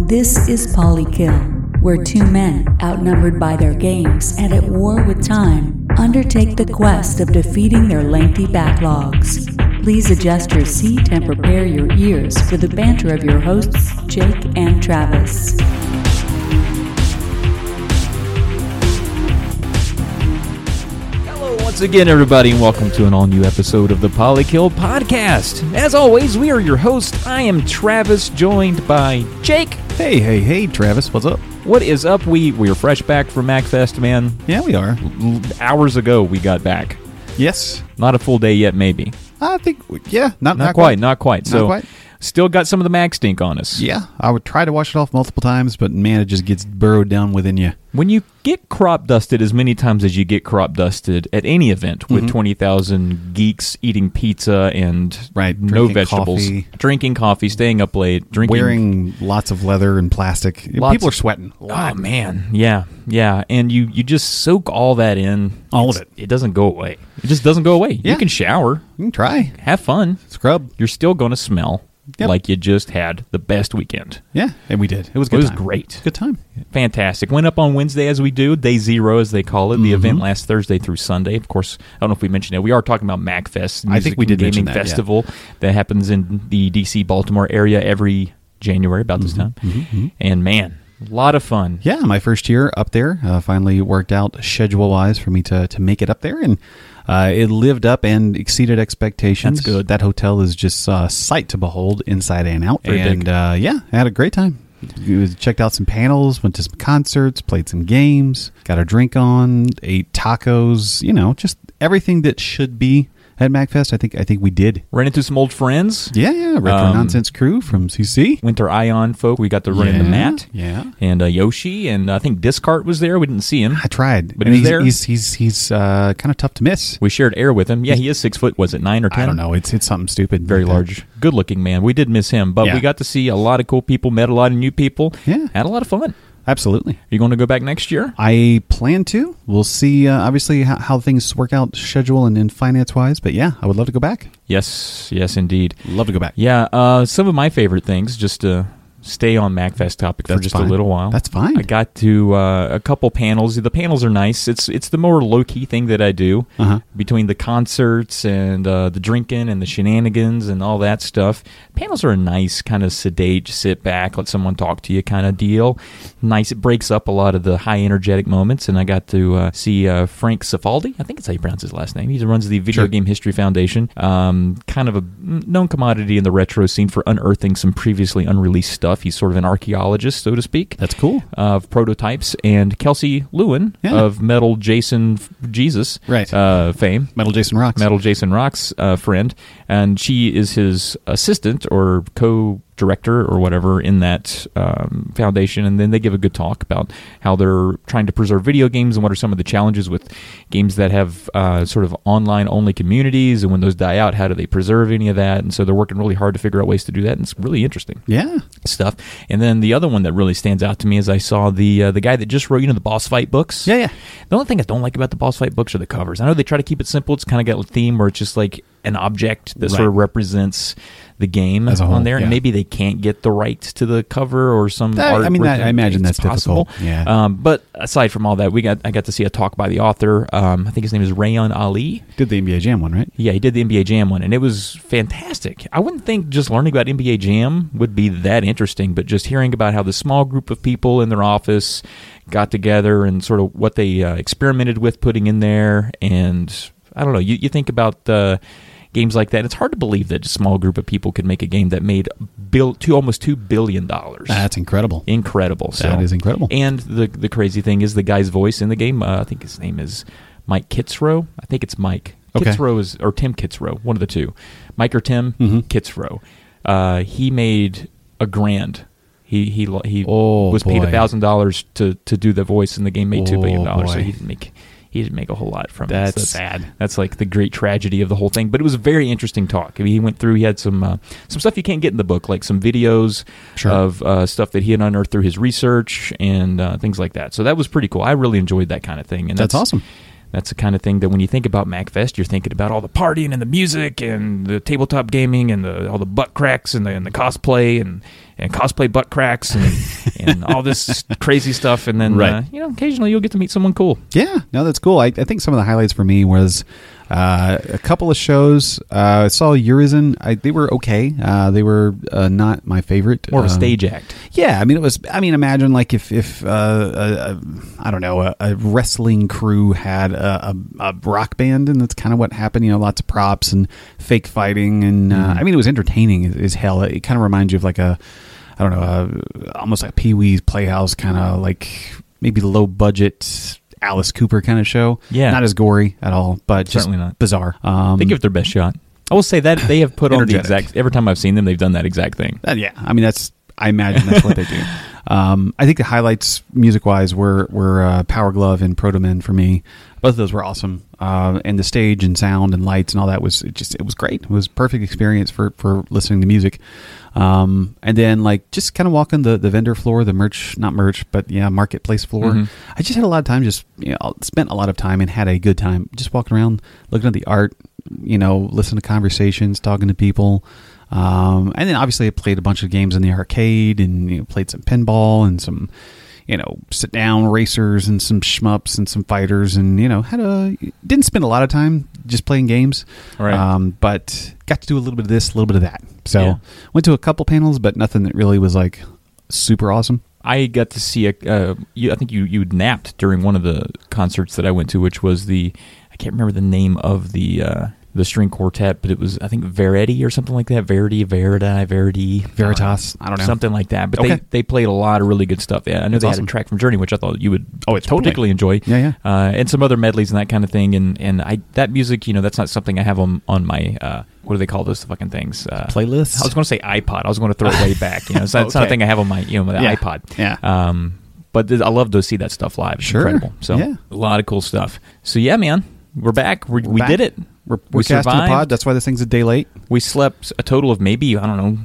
This is Polykill, where two men, outnumbered by their games and at war with time, undertake the quest of defeating their lengthy backlogs. Please adjust your seat and prepare your ears for the banter of your hosts, Jake and Travis. Once again, everybody, and welcome to an all-new episode of the Polykill Podcast. As always, we are your hosts. I am Travis, joined by Jake. Hey, Travis, what's up? What is up? We're fresh back from MacFest, man. Yeah, we are. Hours ago, we got back. Yes. Not a full day yet, maybe. I think, yeah, not quite. Not quite. Not quite. Still got some of the Mac stink on us. Yeah, I would try to wash it off multiple times, but man, it just gets burrowed down within you. When you get crop dusted as many times as you get crop dusted at any event with 20,000 geeks eating pizza and no vegetables, drinking coffee, staying up late, wearing lots of leather and plastic. People are sweating a lot. Oh, man. Yeah. And you just soak all that in. All of it. It doesn't go away. It just doesn't go away. Yeah. You can shower. You can try. Have fun. Scrub. You're still going to smell. Yep. Like you just had the best weekend. Yeah, and we did. It was good. It was great. Good time. Fantastic. Went up on Wednesday as we do, day zero as they call it. The event lasts Thursday through Sunday. Of course, I don't know if we mentioned it. We are talking about MacFest. I think we did gaming mention that, festival that happens in the DC Baltimore area every January about this time. And man, a lot of fun. Yeah, my first year up there finally worked out schedule-wise for me to make it up there, and it lived up and exceeded expectations. That's good. That hotel is just a sight to behold inside and out. Very big. Yeah, I had a great time. Checked out some panels, went to some concerts, played some games, got a drink on, ate tacos, just everything that should be at MacFest. I think we did. Ran into some old friends. Yeah. Retro Nonsense crew from CC. Winter Ion folk. We got to run into Matt. Yeah. And Yoshi. And I think Discart was there. We didn't see him. I tried. But he was there. He's kind of tough to miss. We shared air with him. Yeah, he is 6 foot. Was it 9 or 10? I don't know. It's something stupid. Very large. Good looking man. We did miss him. But we got to see a lot of cool people. Met a lot of new people. Yeah. Had a lot of fun. Absolutely. Are you going to go back next year? I plan to. We'll see, obviously, how things work out schedule and finance-wise. But, yeah, I would love to go back. Yes, indeed. Love to go back. Yeah, some of my favorite things, just to stay on MacFest topic for just a little while. That's fine. I got to a couple panels. The panels are nice. It's the more low-key thing that I do between the concerts and the drinking and the shenanigans and all that stuff. Panels are a nice kind of sedate, sit back, let someone talk to you kind of deal. Nice. It breaks up a lot of the high energetic moments, and I got to see Frank Cifaldi. I think it's how you pronounce his last name. He runs the Video Game History Foundation. Kind of a known commodity in the retro scene for unearthing some previously unreleased stuff. He's sort of an archaeologist, so to speak. That's cool. Of prototypes. And Kelsey Lewin of Metal Jason Jesus fame. Metal Jason Rocks. Metal Jason Rocks friend. And she is his assistant or co-director or whatever in that foundation. And then they give a good talk about how they're trying to preserve video games and what are some of the challenges with games that have sort of online-only communities. And when those die out, how do they preserve any of that? And so they're working really hard to figure out ways to do that. And it's really interesting. Yeah. Stuff. And then the other one that really stands out to me is I saw the guy that just wrote, the boss fight books. Yeah. The only thing I don't like about the boss fight books are the covers. I know they try to keep it simple. It's kind of got a theme where it's just like an object that sort of represents the game as a whole, on there. And maybe they can't get the rights to the cover or some art. I imagine that's possible. Difficult. Yeah. But aside from all that, I got to see a talk by the author. I think his name is Rayon Ali. Did the NBA Jam one, right? Yeah, he did the NBA Jam one, and it was fantastic. I wouldn't think just learning about NBA Jam would be that interesting, but just hearing about how the small group of people in their office got together and sort of what they experimented with putting in there. And I don't know, you think about games like that. It's hard to believe that a small group of people could make a game that made almost $2 billion. That's incredible. Incredible. That is incredible. And the crazy thing is the guy's voice in the game, I think his name is Mike Kitzrow. I think it's Mike. Okay. Kitzrow or Tim Kitzrow, one of the two. Mike or Tim Kitzrow. He made $1,000. He was paid $1,000 to do the voice, and the game made $2 billion. So he didn't make a whole lot from it. That's sad. That's like the great tragedy of the whole thing. But it was a very interesting talk. I mean, he went through. He had some stuff you can't get in the book, like some videos of stuff that he had unearthed through his research and things like that. So that was pretty cool. I really enjoyed that kind of thing. And that's awesome. That's the kind of thing that when you think about MacFest, you're thinking about all the partying and the music and the tabletop gaming and all the butt cracks and the cosplay and cosplay butt cracks and all this crazy stuff. And then, occasionally you'll get to meet someone cool. Yeah, no, that's cool. I think some of the highlights for me was a couple of shows. I saw Urizen. They were okay. They were not my favorite. More of a stage act. Yeah, I mean, imagine like if I don't know, a wrestling crew had a rock band, and that's kind of what happened. Lots of props and fake fighting, and it was entertaining as hell. It kind of reminds you of like almost like Pee-wee's Playhouse, kind of like maybe low budget Alice Cooper kind of show. Yeah, not as gory at all, but certainly not bizarre. They give it their best shot. I will say that they have put on the exact. Every time I've seen them, they've done that exact thing. I imagine that's what they do. I think the highlights music-wise were Power Glove and Proto Men for me. Both of those were awesome. And the stage and sound and lights and all that was great. It was a perfect experience for listening to music. And then like just kind of walking the vendor floor, the marketplace floor. Mm-hmm. I just had a lot of time, spent a lot of time and had a good time just walking around, looking at the art, listening to conversations, talking to people. And then obviously I played a bunch of games in the arcade and played some pinball and some, sit down racers and some shmups and some fighters and, didn't spend a lot of time just playing games. Right. But got to do a little bit of this, a little bit of that. So went to a couple panels, but nothing that really was like super awesome. I got to see I think you napped during one of the concerts that I went to, which was I can't remember the name of the string quartet, but it was, I think, Verity or something like that. Verity, Veritas. I don't know. Something like that. But they played a lot of really good stuff. Yeah, I know they had a track from Journey, which I thought you would particularly enjoy. Yeah. And some other medleys and that kind of thing. And that music, that's not something I have on my, what do they call those fucking things? Playlists? I was going to say iPod. I was going to throw it way back. It's not something I have on my, iPod. Yeah. But I love to see that stuff live. It's incredible. So a lot of cool stuff. So yeah, man, we're back. We did it. We're casting the pod. That's why this thing's a day late. We slept a total of maybe,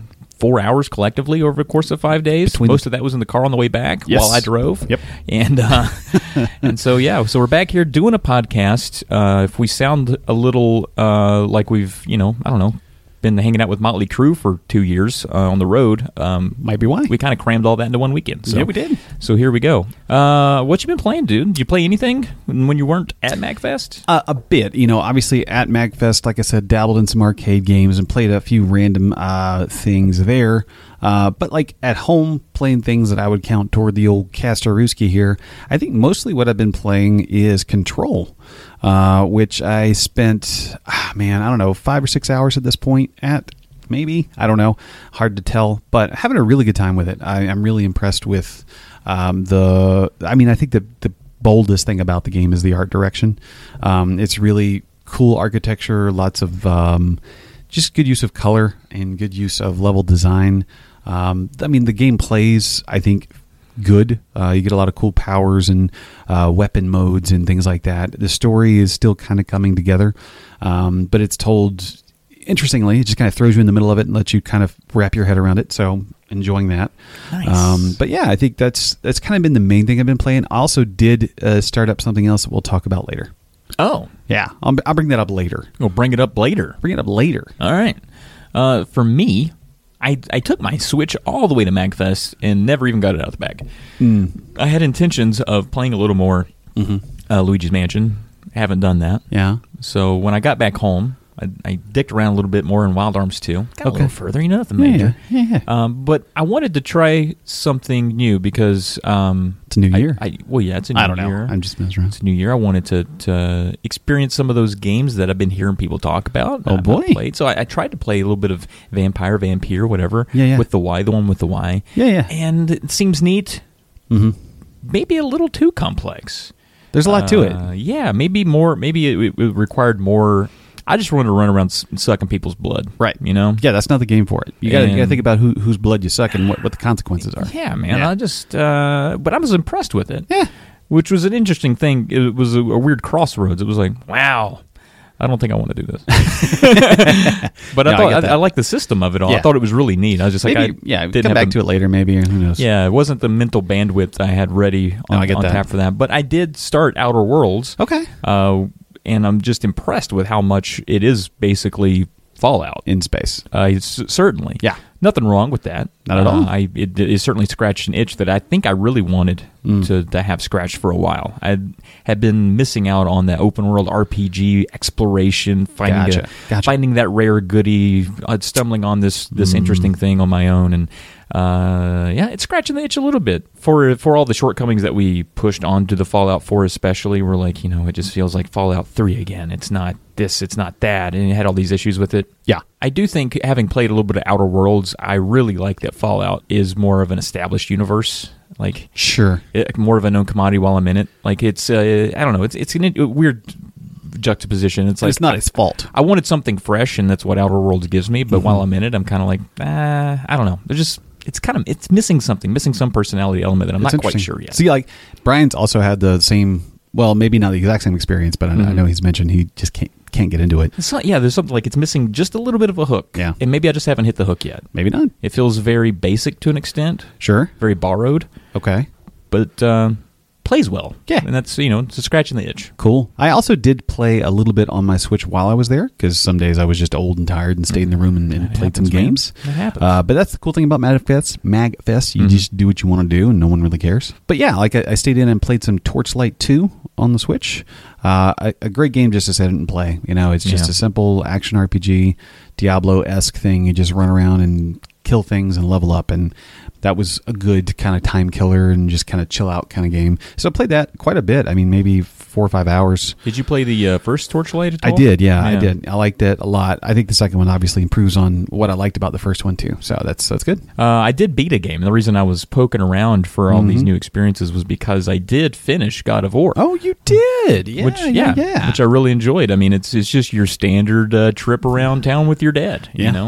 4 hours collectively over the course of 5 days. Most of that was in the car on the way back while I drove. Yep. And and so we're back here doing a podcast. If we sound a little like we've, been hanging out with Motley Crue for 2 years on the road. Might be why. We kind of crammed all that into one weekend. So. Yeah, we did. So here we go. What you been playing, dude? Did you play anything when you weren't at MacFest? A bit. Obviously at MacFest, like I said, dabbled in some arcade games and played a few random things there. But like at home, playing things that I would count toward the old Castorowski here, I think mostly what I've been playing is Control. Which I spent, 5 or 6 hours at this point at, maybe, I don't know, hard to tell, but having a really good time with it. I'm really impressed with I think the boldest thing about the game is the art direction. It's really cool architecture, lots of just good use of color and good use of level design. The game plays, I think, good. You get a lot of cool powers and weapon modes and things like that. The story is still kind of coming together, but it's told interestingly. It just kind of throws you in the middle of it and lets you kind of wrap your head around it. So enjoying that. Nice. But yeah, I think that's kind of been the main thing I've been playing. I also did start up something else that we'll talk about later. Oh. Yeah, I'll bring that up later. We'll bring it up later. Bring it up later. All right. For me, I took my Switch all the way to MacFest and never even got it out of the bag. I had intentions of playing a little more Luigi's Mansion. I haven't done that. Yeah. So when I got back home, I dicked around a little bit more in Wild Arms 2. Got a little further, nothing major. Yeah. But I wanted to try something new because... it's a new year. It's a new year. I don't know. I'm just messing around. It's a new year. I wanted to experience some of those games that I've been hearing people talk about. Oh, boy. Played. So I tried to play a little bit of Vampire, whatever. Yeah. With the Y, the one with the Y. Yeah. And it seems neat. Mm-hmm. Maybe a little too complex. There's a lot to it. Yeah, maybe more. Maybe it required more... I just wanted to run around sucking people's blood. Right. Yeah, that's not the game for it. You got to think about whose blood you suck and what the consequences are. Yeah, man. Yeah. I just... but I was impressed with it. Yeah. Which was an interesting thing. It was a weird crossroads. It was like, wow, I don't think I want to do this. But No, I I get that. I like the system of it all. Yeah. I thought it was really neat. I was just like, Maybe, come back to it later, maybe. Who knows? Yeah, it wasn't the mental bandwidth I had ready I get on that. tap for that. But I did start Outer Worlds. Okay. And I'm just impressed with how much it is basically Fallout. In space. Certainly. Yeah. Nothing wrong with that. Not at all. It certainly scratched an itch that I think I really wanted to have scratched for a while. I had been missing out on that open world RPG exploration, Gotcha. finding that rare goodie, stumbling on this interesting thing on my own, and it's scratching the itch a little bit for all the shortcomings that we pushed onto the Fallout 4 especially. We're like, it just feels like Fallout 3 again. It's not this, it's not that, and it had all these issues with it. Yeah. I do think, having played a little bit of Outer Worlds, I really like that Fallout is more of an established universe. Like, Sure. more of a known commodity while I'm in it. Like, it's I don't know, it's a weird juxtaposition. It's like, It's not his fault. I wanted something fresh, and that's what Outer Worlds gives me. But while I'm in it, I'm kind of like, I don't know. There's just it's missing something, missing some personality element that I'm It's not quite interesting. sure yet. See, like, Brian's also had the same, well, maybe not the exact same experience, but I know he's mentioned he just can't get into it. It's not, there's something like it's missing just a little bit of a hook. Yeah. And maybe I just haven't hit the hook yet. Maybe not. It feels very basic to an extent, Sure. very borrowed, Okay. but plays well. Yeah. And that's, it's a scratching the itch. Cool. I also did play a little bit on my Switch while I was there, because some days I was just old and tired and stayed in the room and played some happens, man. games. That happens. But that's the cool thing about MagFest. You just do what you want to do, and no one really cares. But yeah, like I stayed in and played some Torchlight 2 on the Switch. A great game just to sit and play. It's just a simple action RPG, Diablo-esque thing. You just run around and kill things and level up, and that was a good kind of time killer and just kind of chill out kind of game. So I played that quite a bit. I mean, maybe 4 or 5 hours. Did you play the first Torchlight at all? I did, yeah, I did. I liked it a lot. I think the second one obviously improves on what I liked about the first one too. So that's good. I did beat a game. The reason I was poking around for all these new experiences was because I did finish God of War. Oh, you did? Yeah, which yeah. I really enjoyed. I mean, it's just your standard trip around town with your dad.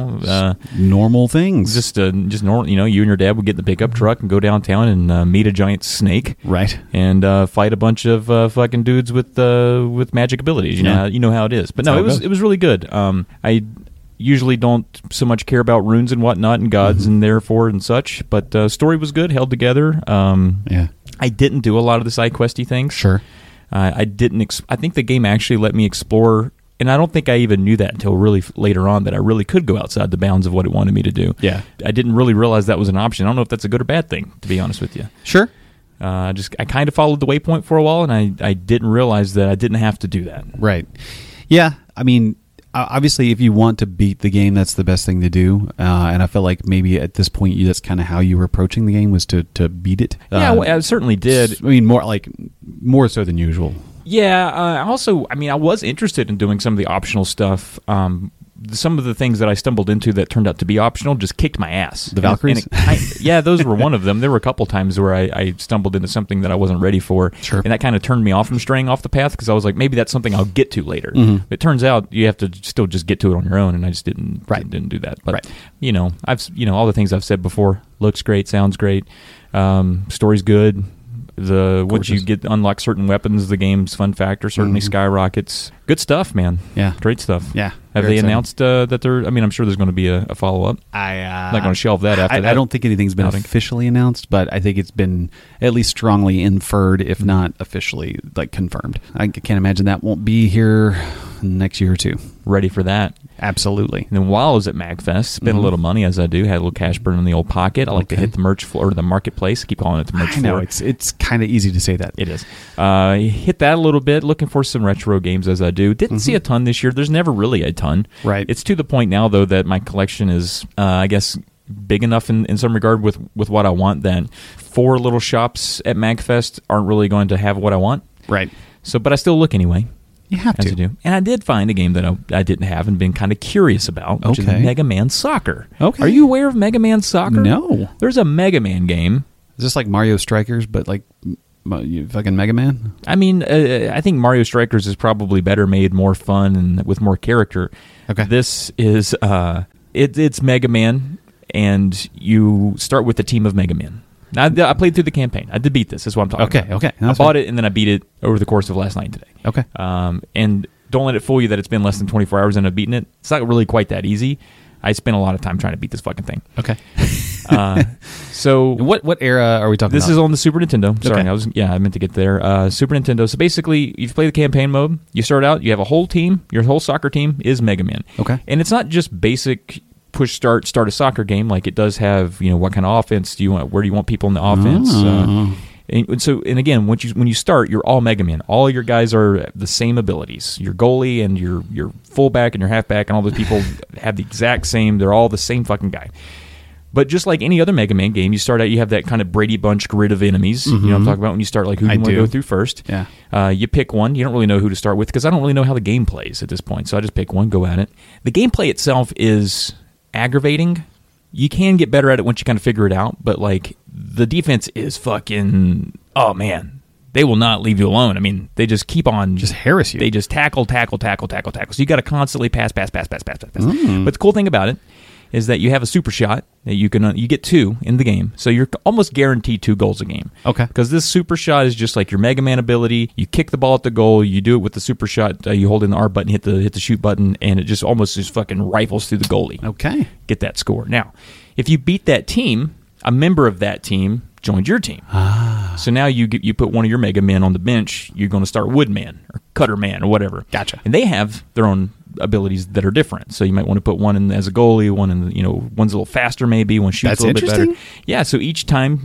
Normal things. Just normal. You and your dad would get in the pickup truck and go downtown and meet a giant snake, right? And fight a bunch of fucking dudes with magic abilities. You know how it is. But That's it was really good. I usually don't so much care about runes and whatnot and gods and therefore and such. But story was good, held together. I didn't do a lot of the side questy things. Sure. I didn't. I think the game actually let me explore. And I don't think I even knew that until really later on, that I really could go outside the bounds of what it wanted me to do. Yeah. I didn't really realize that was an option. I don't know if that's a good or bad thing, to be honest with you. Sure. I kind of followed the waypoint for a while, and I didn't realize that I didn't have to do that. Right. Yeah. I mean, obviously, if you want to beat the game, that's the best thing to do. And I feel like maybe at this point, that's kind of how you were approaching the game, was to beat it. Yeah, I certainly did. I mean, more so than usual. Yeah. I was interested in doing some of the optional stuff. Some of the things that I stumbled into that turned out to be optional just kicked my ass. The Valkyries? Yeah, those were one of them. There were a couple times where I stumbled into something that I wasn't ready for. Sure. And that kind of turned me off from straying off the path, because I was like, maybe that's something I'll get to later. It turns out you have to still just get to it on your own, and I just didn't do that. But, all the things I've said before, looks great, sounds great, story's good. Once you unlock certain weapons, the game's fun factor certainly skyrockets. Good stuff, man. Yeah, great stuff. Yeah, have they announced that they're? I mean, I'm sure there's going to be a follow up. I'm not going to shelve that after that. I don't think anything's been officially announced, but I think it's been at least strongly inferred, if not officially confirmed. I can't imagine that won't be here next year or two. Ready for that? Absolutely. And then while I was at MagFest, spent a little money, as I do, had a little cash burn in the old pocket. I like to hit the merch floor, or the marketplace. I keep calling it the merch floor. I know, it's kind of easy to say that. It is. Hit that a little bit, looking for some retro games, as I do. Didn't see a ton this year. There's never really a ton. Right. It's to the point now, though, that my collection is, I guess, big enough in some regard with what I want, that 4 little shops at MagFest aren't really going to have what I want. Right. So, but I still look anyway. You have as to. You do. And I did find a game that I didn't have and been kind of curious about, which is Mega Man Soccer. Okay. Are you aware of Mega Man Soccer? No. There's a Mega Man game. Is this like Mario Strikers, but like fucking Mega Man? I mean, I think Mario Strikers is probably better made, more fun, and with more character. Okay. This is it's Mega Man, and you start with the team of Mega Man. Now, I played through the campaign. I did beat this. That's what I'm talking about. Okay. I bought it, and then I beat it over the course of last night and today. Okay. And don't let it fool you that it's been less than 24 hours and I've beaten it. It's not really quite that easy. I spent a lot of time trying to beat this fucking thing. Okay. So what era are we talking this about? is on the Super Nintendo. Sorry, Okay. I meant to get there. Super Nintendo. So basically, you play the campaign mode. You start out. You have a whole team. Your whole soccer team is Mega Man. Okay. And it's not just basic push start a soccer game. Like it does have what kind of offense do you want? Where do you want people in the offense? And again, when you start, you're all Mega Man. All your guys are the same abilities. Your goalie and your fullback and your halfback and all those people have the exact same. They're all the same fucking guy. But just like any other Mega Man game, you start out, you have that kind of Brady Bunch grid of enemies. You know what I'm talking about when you start, like who you want to go through first. Yeah. You pick one. You don't really know who to start with because I don't really know how the game plays at this point. So I just pick one, go at it. The gameplay itself is aggravating. You can get better at it once you kind of figure it out, but like the defense is fucking, oh man, they will not leave you alone. I mean, they just keep on Just harass you. They just tackle. So you got to constantly pass. But the cool thing about it is that you have a super shot that you get 2 in the game, so you're almost guaranteed 2 goals a game. Okay. Because this super shot is just like your Mega Man ability. You kick the ball at the goal. You do it with the super shot. You hold in the R button, hit the shoot button, and it just almost just fucking rifles through the goalie. Okay. Get that score. Now, if you beat that team, a member of that team joined your team. So now you put one of your Mega Men on the bench. You're going to start Woodman or Cutterman or whatever. Gotcha. And they have their own abilities that are different. So you might want to put one in as a goalie, one in one's a little faster maybe, one shoots That's a little bit better. interesting. Yeah. So each time,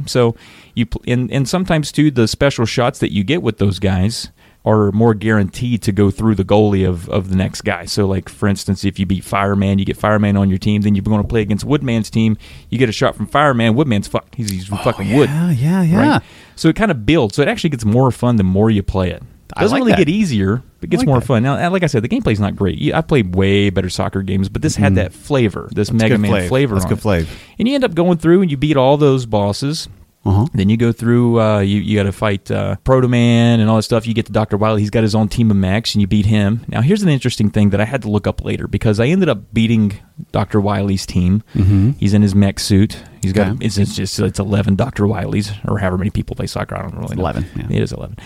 and sometimes too, the special shots that you get with those guys are more guaranteed to go through the goalie of the next guy. So, like, for instance, if you beat Fireman, you get Fireman on your team, then you're going to play against Woodman's team, you get a shot from Fireman, Woodman's fucked. He's fucking wood. Yeah. Right? So it kind of builds. So it actually gets more fun the more you play it. It doesn't really get easier, but it gets more fun. Now, like I said, the gameplay's not great. I played way better soccer games, but this had that flavor, this Mega Man flavor. That's good flavor. And you end up going through and you beat all those bosses. Then you go through, you got to fight Proto Man and all that stuff. You get to Dr. Wily. He's got his own team of mechs, and you beat him. Now, here's an interesting thing that I had to look up later because I ended up beating Dr. Wily's team. He's in his mech suit. He's got it's 11 Dr. Wileys, or however many people play soccer. I don't really know. 11. Yeah. It is 11.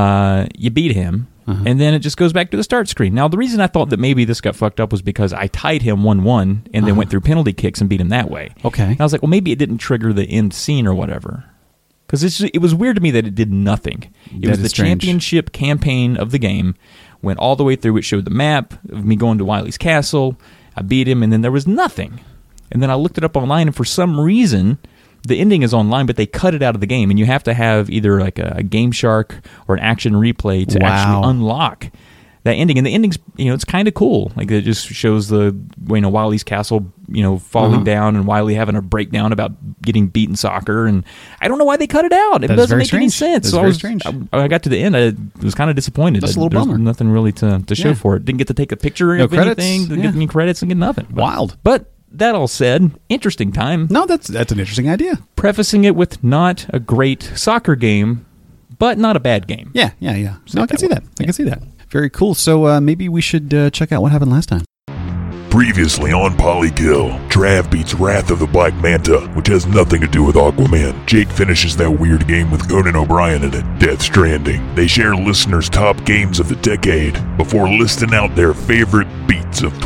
You beat him. And then it just goes back to the start screen. Now, the reason I thought that maybe this got fucked up was because I tied him 1-1 and then went through penalty kicks and beat him that way. Okay. And I was like, well, maybe it didn't trigger the end scene or whatever. Because it was weird to me that it did nothing. It was the championship campaign of the game. Went all the way through. It showed the map of me going to Wily's castle. I beat him, and then there was nothing. And then I looked it up online, and for some reason, the ending is online, but they cut it out of the game, and you have to have either like a Game Shark or an action replay to actually unlock that ending. And the ending's, it's kind of cool. Like, it just shows Wily's castle, falling down, and Wily having a breakdown about getting beat in soccer. And I don't know why they cut it out. It doesn't make any sense. That's very strange. I got to the end. I was kind of disappointed. That's a little bummer. There's nothing really to show for it. Didn't get to take a picture of anything. Didn't get any credits and get nothing. Wild. But that all said, interesting time. No, that's an interesting idea. Prefacing it with not a great soccer game, but not a bad game. Yeah. So I can see that. I can see that. Very cool. So maybe we should check out what happened last time. Previously on Polykill, Trav beats Wrath of the Black Manta, which has nothing to do with Aquaman. Jake finishes that weird game with Conan O'Brien in it, Death Stranding. They share listeners' top games of the decade before listing out their favorite beats of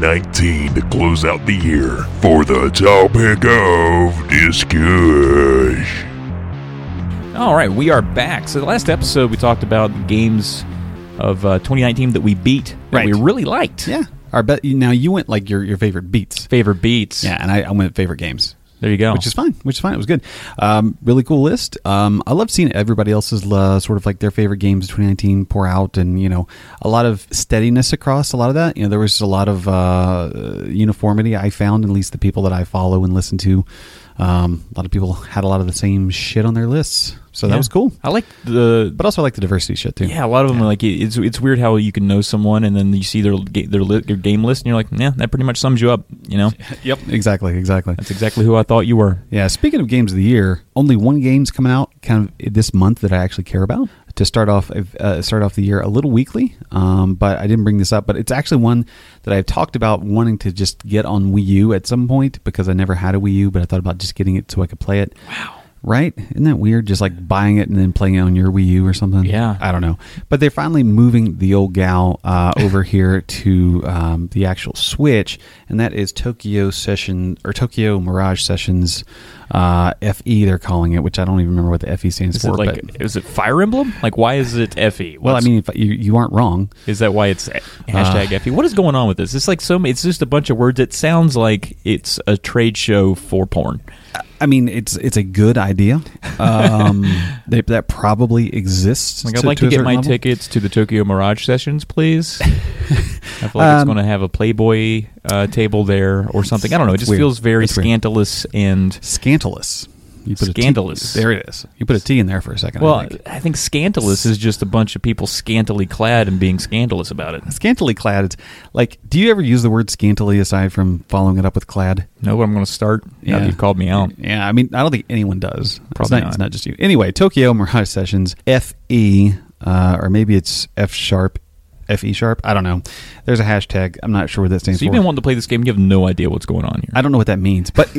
2019 to close out the year for the topic of discussion. All right, we are back. So the last episode we talked about games of 2019 that we beat that we really liked. Yeah. Now you went like your favorite beats. Favorite beats. Yeah, and I went favorite games. There you go. Which is fine. It was good. Really cool list. I love seeing everybody else's sort of like their favorite games of 2019 pour out, and a lot of steadiness across a lot of that. There was a lot of uniformity I found, at least the people that I follow and listen to. A lot of people had a lot of the same shit on their lists, so that was cool. I like but also I like the diversity shit too. Yeah, a lot of them are like it's weird how you can know someone and then you see their game list and you're like, yeah, that pretty much sums you up. Yep, exactly. That's exactly who I thought you were. Yeah. Speaking of games of the year, only one game's coming out kind of this month that I actually care about. To start off the year a little weekly, but I didn't bring this up. But it's actually one that I've talked about wanting to just get on Wii U at some point because I never had a Wii U, but I thought about just getting it so I could play it. Wow. right? Isn't that weird? Just like buying it and then playing it on your Wii U or something. Yeah. I don't know. But they're finally moving the old gal over here to the actual Switch, and that is Tokyo Mirage Sessions FE. They're calling it, which I don't even remember what the FE stands for. Is it Fire Emblem? Like, why is it FE? Well, I mean, if you aren't wrong. Is that why it's hashtag FE? What is going on with this? It's like it's just a bunch of words. It sounds like it's a trade show for porn. I mean, it's a good idea. That probably exists. Like, I'd like to get my tickets to the Tokyo Mirage Sessions, please. I feel like it's going to have a Playboy table there or something. I don't know. It just feels very scandalous and... Scandalous. Scandalous. There it is. You put a T in there for a second. Well, I think scandalous is just a bunch of people scantily clad and being scandalous about it. Scantily clad. It's like, do you ever use the word scantily aside from following it up with clad? No, but I'm going to start. Now that you've called me out. Yeah, I mean, I don't think anyone does. Probably It's not just you. Anyway, Tokyo Mirage Sessions FE, or maybe it's F#. FE sharp. I don't know. There's a hashtag. I'm not sure what that stands for. So you've been wanting to play this game. You have no idea what's going on here. I don't know what that means, but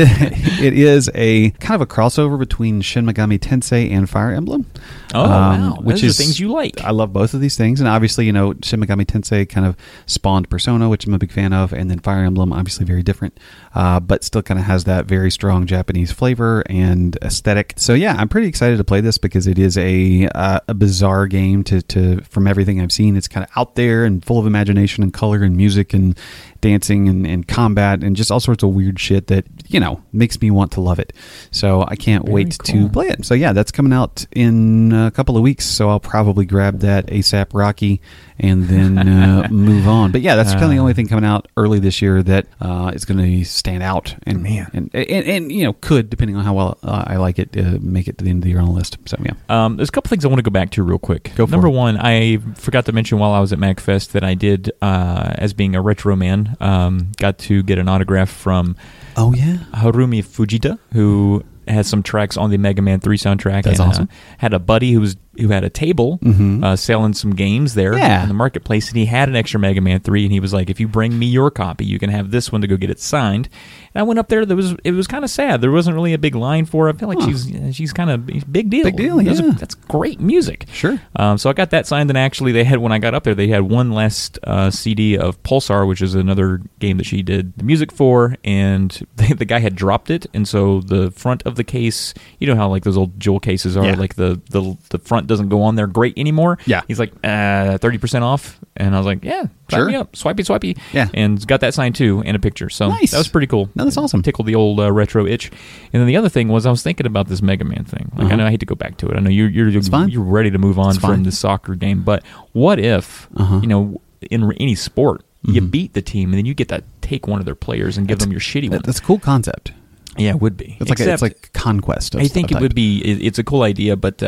it is a kind of a crossover between Shin Megami Tensei and Fire Emblem. Oh, wow. Which Those are things you like. I love both of these things, and obviously, Shin Megami Tensei kind of spawned Persona, which I'm a big fan of, and then Fire Emblem, obviously very different, but still kind of has that very strong Japanese flavor and aesthetic. So yeah, I'm pretty excited to play this because it is a bizarre game to from everything I've seen. It's kind of out there and full of imagination and color and music and dancing and combat and just all sorts of weird shit that makes me want to love it. So I can't wait to play it. So yeah, that's coming out in a couple of weeks, so I'll probably grab that ASAP Rocky and then move on. But yeah, that's kind of the only thing coming out early this year that is going to stand out and could, depending on how well I like it, make it to the end of the year on the list. So yeah, there's a couple things I want to go back to real quick. Go for Number it. one, I forgot to mention while I was at MagFest that I did, as being a retro man, got to get an autograph from Harumi Fujita, who has some tracks on the Mega Man 3 soundtrack. That's awesome. Had a buddy who had a table selling some games there in the marketplace, and he had an extra Mega Man 3, and he was like, if you bring me your copy, you can have this one to go get it signed. And I went up there. It was kind of sad. There wasn't really a big line for it. I feel like she's kind of big deal. Big deal, yeah. That's great music. Sure. So I got that signed, and actually when I got up there, they had one last CD of Pulsar, which is another game that she did the music for, and the guy had dropped it, and so the front of the case, you know how like those old jewel cases are, like the front doesn't go on there great anymore. Yeah. He's like 30% off, and I was like, yeah, sign me up, swipey. Yeah. And got that signed too, and a picture. So nice. That was pretty cool. No, that's awesome. Tickled the old retro itch. And then the other thing was I was thinking about this Mega Man thing. Like I know I hate to go back to it. I know you're ready to move on from the soccer game, but what if in any sport you beat the team and then you get to take one of their players and give them your shitty one? That's a cool concept. Yeah, it would be. It's like conquest. I think it would be. It's a cool idea, but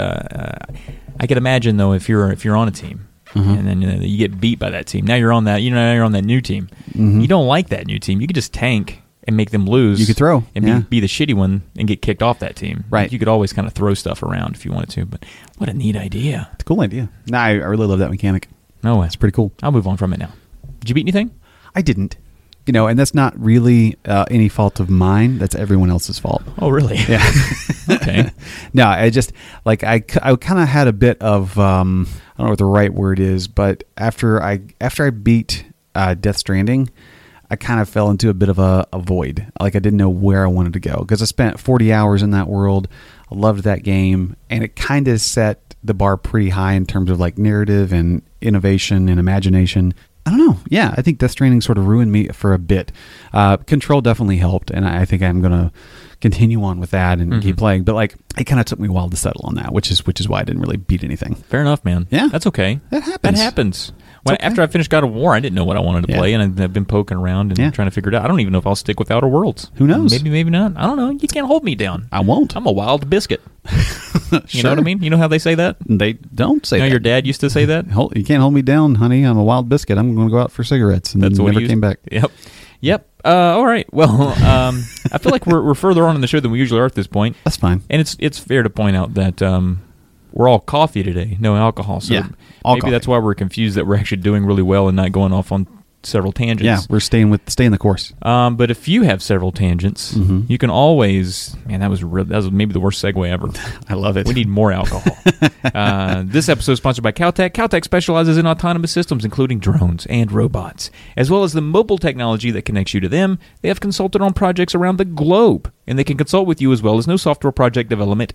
I could imagine though if you're on a team and then you get beat by that team. Now you're on that. Now you're on that new team. You don't like that new team. You could just tank and make them lose. You could throw and be the shitty one and get kicked off that team. Right. You could always kind of throw stuff around if you wanted to. But what a neat idea! It's a cool idea. Nah, I really love that mechanic. No way. It's pretty cool. I'll move on from it now. Did you beat anything? I didn't. And that's not really any fault of mine. That's everyone else's fault. Oh, really? Yeah. Okay. No, I just, I kind of had a bit of, I don't know what the right word is, but after I beat Death Stranding, I kind of fell into a bit of a void. Like I didn't know where I wanted to go because I spent 40 hours in that world. I loved that game, and it kind of set the bar pretty high in terms of like narrative and innovation and imagination. I don't know. Yeah, I think Death Stranding sort of ruined me for a bit. Control definitely helped, and I think I'm going to continue on with that and keep playing. But like, it kind of took me a while to settle on that, which is why I didn't really beat anything. Fair enough, man. Yeah, that's okay. That happens. After I finished God of War, I didn't know what I wanted to play, and I've been poking around and trying to figure it out. I don't even know if I'll stick with Outer Worlds. Who knows? Maybe not. I don't know. You can't hold me down. I won't. I'm a wild biscuit. Sure. You know what I mean? You know how they say that? They don't say that. Your dad used to say that? You can't hold me down, honey. I'm a wild biscuit. I'm going to go out for cigarettes. And that's then what never came back. Yep. All right. Well, I feel like we're further on in the show than we usually are at this point. That's fine. And it's fair to point out that we're all coffee today, no alcohol. So maybe that's why we're confused that we're actually doing really well and not going off on several tangents. Yeah, we're staying the course. But if you have several tangents, you can always. Man, that was maybe the worst segue ever. I love it. We need more alcohol. This episode is sponsored by Caltech. Caltech specializes in autonomous systems, including drones and robots, as well as the mobile technology that connects you to them. They have consulted on projects around the globe, and they can consult with you as well as no software development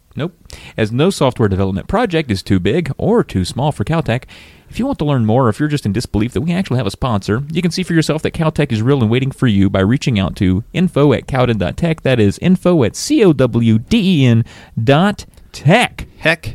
project is too big or too small for Caltech. If you want to learn more, or if you're just in disbelief that we actually have a sponsor, you can see for yourself that Caltech is real and waiting for you by reaching out to info@cowden.tech. That is info@cowden.tech.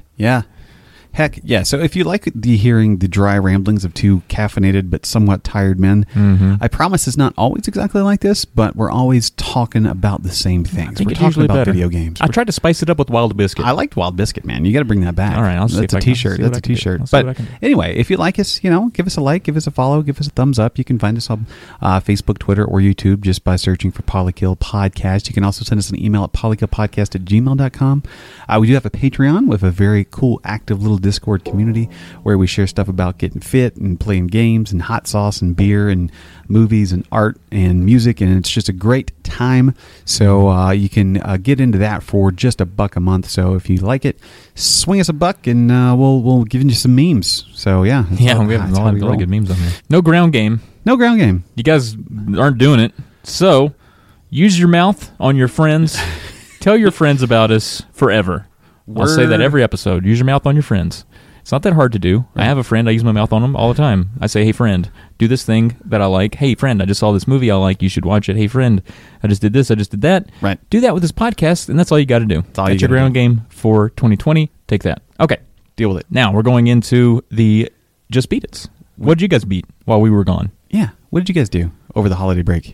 Heck yeah. So if you like hearing the dry ramblings of two caffeinated but somewhat tired men, I promise it's not always exactly like this, but we're always talking about the same things. We're talking about video games. I tried to spice it up with Wild Biscuit. I liked Wild Biscuit, man. You got to bring that back. All right, That's a t-shirt. That's a t-shirt. But anyway, if you like us, give us a like, give us a follow, give us a thumbs up. You can find us on Facebook, Twitter, or YouTube just by searching for Polykill Podcast. You can also send us an email at polykillpodcast@gmail.com. We do have a Patreon with a very cool, active little Discord community where we share stuff about getting fit and playing games and hot sauce and beer and movies and art and music, and it's just a great time. So you can get into that for just $1 a month. So if you like it, swing us $1 and we'll give you some memes. So yeah, we have a lot of really good memes on here. No ground game. You guys aren't doing it, so use your mouth on your friends. Tell your friends about us forever. I'll say that every episode. Use your mouth on your friends. It's not that hard to do. Right. I have a friend. I use my mouth on them all the time. I say, hey, friend, do this thing that I like. Hey, friend, I just saw this movie I like. You should watch it. Hey, friend, I just did this. I just did that. Right. Do that with this podcast, and that's all you got to do. That's your ground game for 2020. Take that. Okay. Deal with it. Now, we're going into the Just Beat It's. What did you guys beat while we were gone? Yeah. What did you guys do over the holiday break?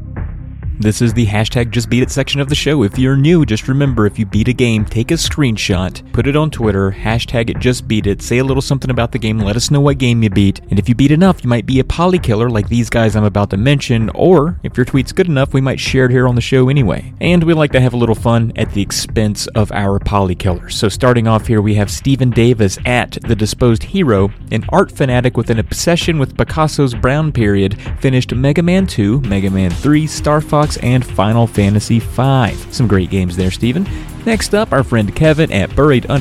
This is the hashtag Just Beat It section of the show. If you're new, just remember, if you beat a game, take a screenshot, put it on Twitter, hashtag it Just Beat It, say a little something about the game, let us know what game you beat, and if you beat enough, you might be a polykiller like these guys I'm about to mention, or if your tweet's good enough, we might share it here on the show anyway. And we like to have a little fun at the expense of our polykillers. So starting off here, we have Stephen Davis at The Disposed Hero, an art fanatic with an obsession with Picasso's Brown period, finished Mega Man 2, Mega Man 3, Star Fox, and Final Fantasy V. Some great games there, Steven. Next up, our friend Kevin at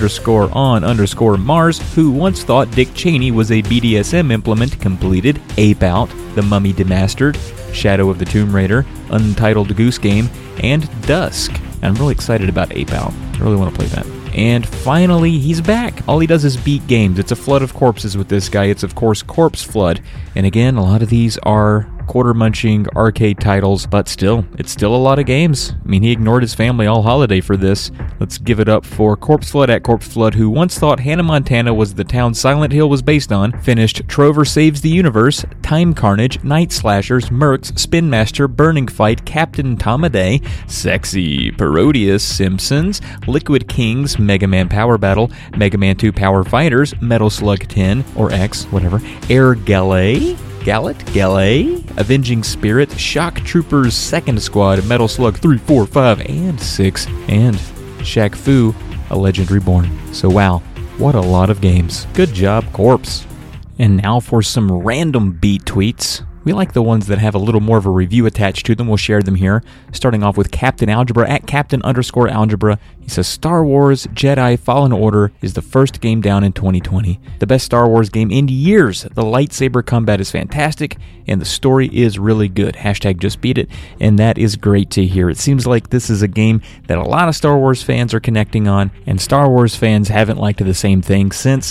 buried_on_Mars, who once thought Dick Cheney was a BDSM implement, completed Ape Out, The Mummy Demastered, Shadow of the Tomb Raider, Untitled Goose Game, and Dusk. I'm really excited about Ape Out. I really want to play that. And finally, he's back. All he does is beat games. It's a flood of corpses with this guy. It's, of course, Corpse Flood. And again, a lot of these are quarter-munching arcade titles, but still, it's still a lot of games. I mean, he ignored his family all holiday for this. Let's give it up for Corpse Flood at Corpse Flood, who once thought Hannah Montana was the town Silent Hill was based on, finished Trover Saves the Universe, Time Carnage, Night Slashers, Mercs, Spin Master, Burning Fight, Captain Tomaday, Sexy Parodius, Simpsons, Liquid Kings, Mega Man Power Battle, Mega Man 2 Power Fighters, Metal Slug 10, or X, whatever, Air Gallet, Avenging Spirit, Shock Troopers 2nd Squad, Metal Slug 3, 4, 5, and 6, and Shaq Fu, A Legend Reborn. So wow, what a lot of games. Good job, Corpse. And now for some random beat tweets. We like the ones that have a little more of a review attached to them. We'll share them here. Starting off with Captain Algebra at Captain_Algebra. He says, Star Wars Jedi Fallen Order is the first game down in 2020. The best Star Wars game in years. The lightsaber combat is fantastic, and the story is really good. Hashtag Just Beat It. And that is great to hear. It seems like this is a game that a lot of Star Wars fans are connecting on, and Star Wars fans haven't liked the same thing since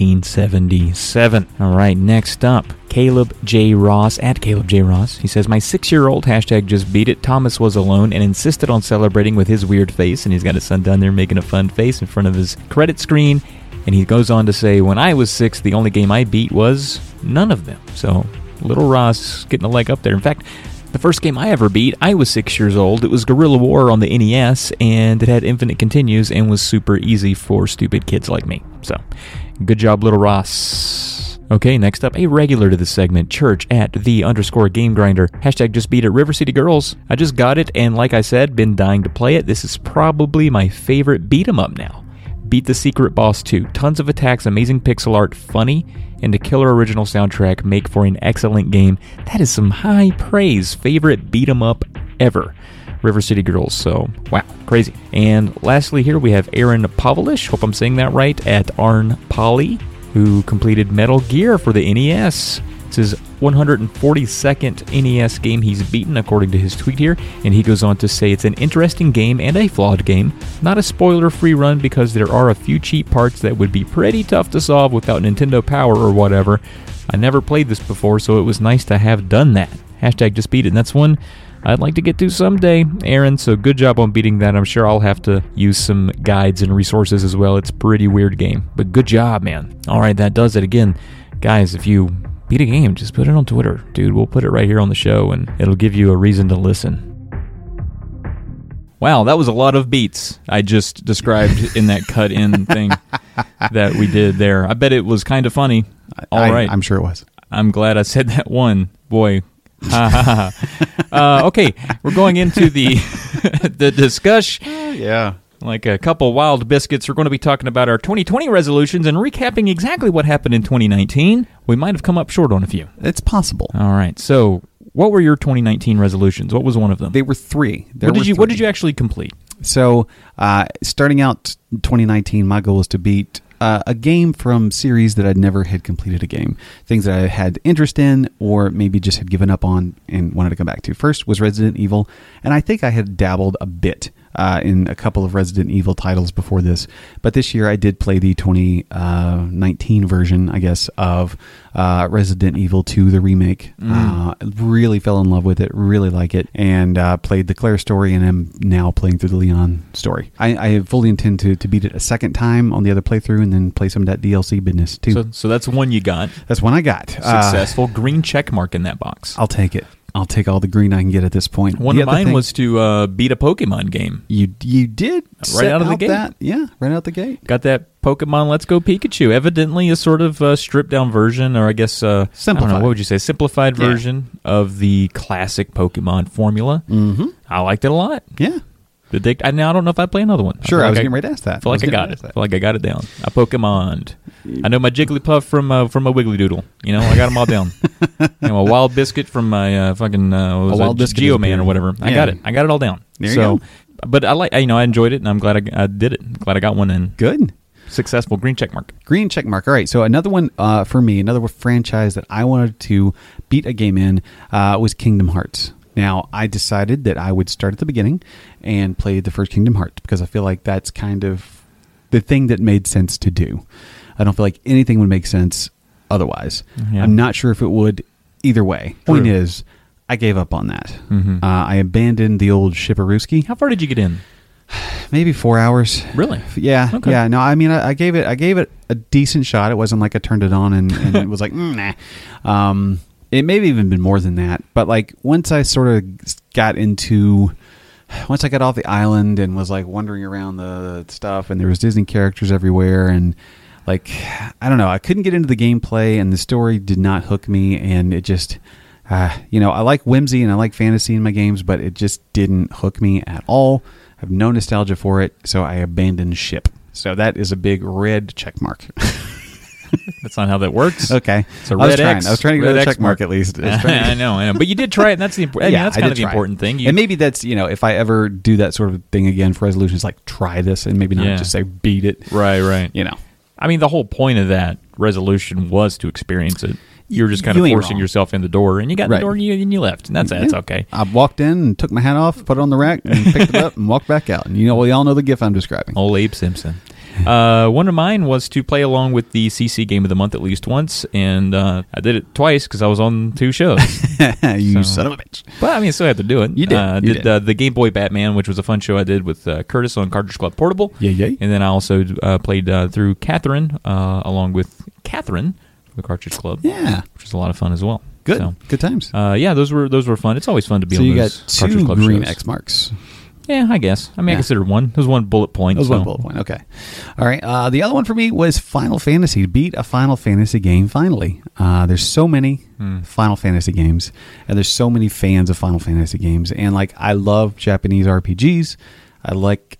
1977. All right, next up. Caleb J. Ross at Caleb J. Ross. He says, my 6-year-old, hashtag Just Beat It, Thomas was alone and insisted on celebrating with his weird face, and he's got his son down there making a fun face in front of his credit screen, and he goes on to say, when I was 6, the only game I beat was none of them. So, little Ross getting a leg up there. In fact, the first game I ever beat, I was 6 years old. It was Guerrilla War on the NES, and it had infinite continues and was super easy for stupid kids like me. So, good job, little Ross. Okay, next up, a regular to this segment, Church at _Game Grinder. Hashtag Just Beat It, River City Girls. I just got it, and like I said, been dying to play it. This is probably my favorite beat 'em up now. Beat the Secret Boss 2. Tons of attacks, amazing pixel art, funny, and a killer original soundtrack make for an excellent game. That is some high praise. Favorite beat 'em up ever. River City Girls. So, wow, crazy. And lastly here we have Aaron Pavlish, hope I'm saying that right, at Arn Poly, who completed Metal Gear for the NES. It's his 142nd NES game he's beaten, according to his tweet here, and he goes on to say it's an interesting game and a flawed game. Not a spoiler-free run because there are a few cheap parts that would be pretty tough to solve without Nintendo Power or whatever. I never played this before, so it was nice to have done that. Hashtag just beat it. And that's one I'd like to get to someday, Aaron, so good job on beating that. I'm sure I'll have to use some guides and resources as well. It's a pretty weird game, but good job, man. All right, that does it. Again, guys, if you beat a game, just put it on Twitter. Dude, we'll put it right here on the show, and it'll give you a reason to listen. Wow, that was a lot of beats I just described in that cut-in thing that we did there. I bet it was kind of funny. All right. I'm sure it was. I'm glad I said that one. Boy. Okay, we're going into the the discussion. Yeah. Like a couple wild biscuits, we're going to be talking about our 2020 resolutions and recapping exactly what happened in 2019. We might have come up short on a few. It's possible. All right, so what were your 2019 resolutions? What was one of them? They were three. What did you actually complete? So, starting out 2019, my goal was to beat a game from series that I'd never had completed a game. Things that I had interest in or maybe just had given up on and wanted to come back to. First was Resident Evil, and I think I had dabbled a bit in a couple of Resident Evil titles before this. But this year I did play the 2019 version, I guess, of Resident Evil 2, the remake. Really fell in love with it, really like it, and played the Claire story and am now playing through the Leon story. I fully intend to beat it a second time on the other playthrough and then play some of that DLC business too. So that's one you got. That's one I got. Successful. Green check mark in that box. I'll take it. I'll take all the green I can get at this point. One of mine was to beat a Pokemon game. You did right out of the gate. Right out the gate. Got that Pokemon Let's Go Pikachu. Evidently a sort of stripped down version, or I guess simplified. I don't know, what would you say? Simplified version of the classic Pokemon formula. Mm-hmm. I liked it a lot. Yeah. Now I don't know if I play another one. Sure, I was getting ready to ask that. I feel like I got it. I feel like I got it down. I Pokemoned. I know my Jigglypuff from a Wiggly Doodle. You know, I got them all down. A Wild Biscuit from my fucking Geoman or whatever. I got it. I got it all down. There you go. But I enjoyed it, and I'm glad I did it. Glad I got one in. Good. Successful. Green check mark. Green check mark. All right. So another one for me, another franchise that I wanted to beat a game in was Kingdom Hearts. Now, I decided that I would start at the beginning and play the first Kingdom Hearts because I feel like that's kind of the thing that made sense to do. I don't feel like anything would make sense otherwise. Yeah. I'm not sure if it would either way. Point is, I gave up on that. Mm-hmm. I abandoned the old Shipperooski. How far did you get in? Maybe 4 hours. Really? Yeah. Okay. Yeah. No, I mean, I gave it a decent shot. It wasn't like I turned it on and it was like, nah. It may have even been more than that, but like once I got off the island and was like wandering around the stuff, and there was Disney characters everywhere, and like I don't know, I couldn't get into the gameplay, and the story did not hook me, and it just I like whimsy and I like fantasy in my games, but it just didn't hook me at all. I have no nostalgia for it, so I abandoned ship. So that is a big red check mark. That's not how that works. Okay. So red X. I was trying to get a check mark at least. I know. But you did try it, and that's the important. That's kind of the important thing. And maybe that's if I ever do that sort of thing again for resolutions, like try this and maybe not just say beat it. Right. I mean, the whole point of that resolution was to experience it. You were just kind of forcing yourself in the door, and you got in the door and you left, and that's okay. I walked in and took my hat off, put it on the rack, and picked it up and walked back out. And we all know the gif I'm describing. Old Abe Simpson. One of mine was to play along with the CC Game of the Month at least once, and I did it twice because I was on 2 shows. You son of a bitch. But I mean, I still had to do it. You did. Did the Game Boy Batman, which was a fun show I did with Curtis on Cartridge Club Portable. Yeah. And then I also played through Catherine, along with Catherine from the Cartridge Club. Yeah. Which was a lot of fun as well. Good. So, good times. Yeah, those were fun. It's always fun to be on those Cartridge Cartridge Club shows. You got 2 green shows. X marks. Yeah, I guess. I mean, I considered one. There's one bullet point. One bullet point. Okay. All right. The other one for me was Final Fantasy. Beat a Final Fantasy game finally. There's so many Final Fantasy games, and there's so many fans of Final Fantasy games. And like, I love Japanese RPGs. I like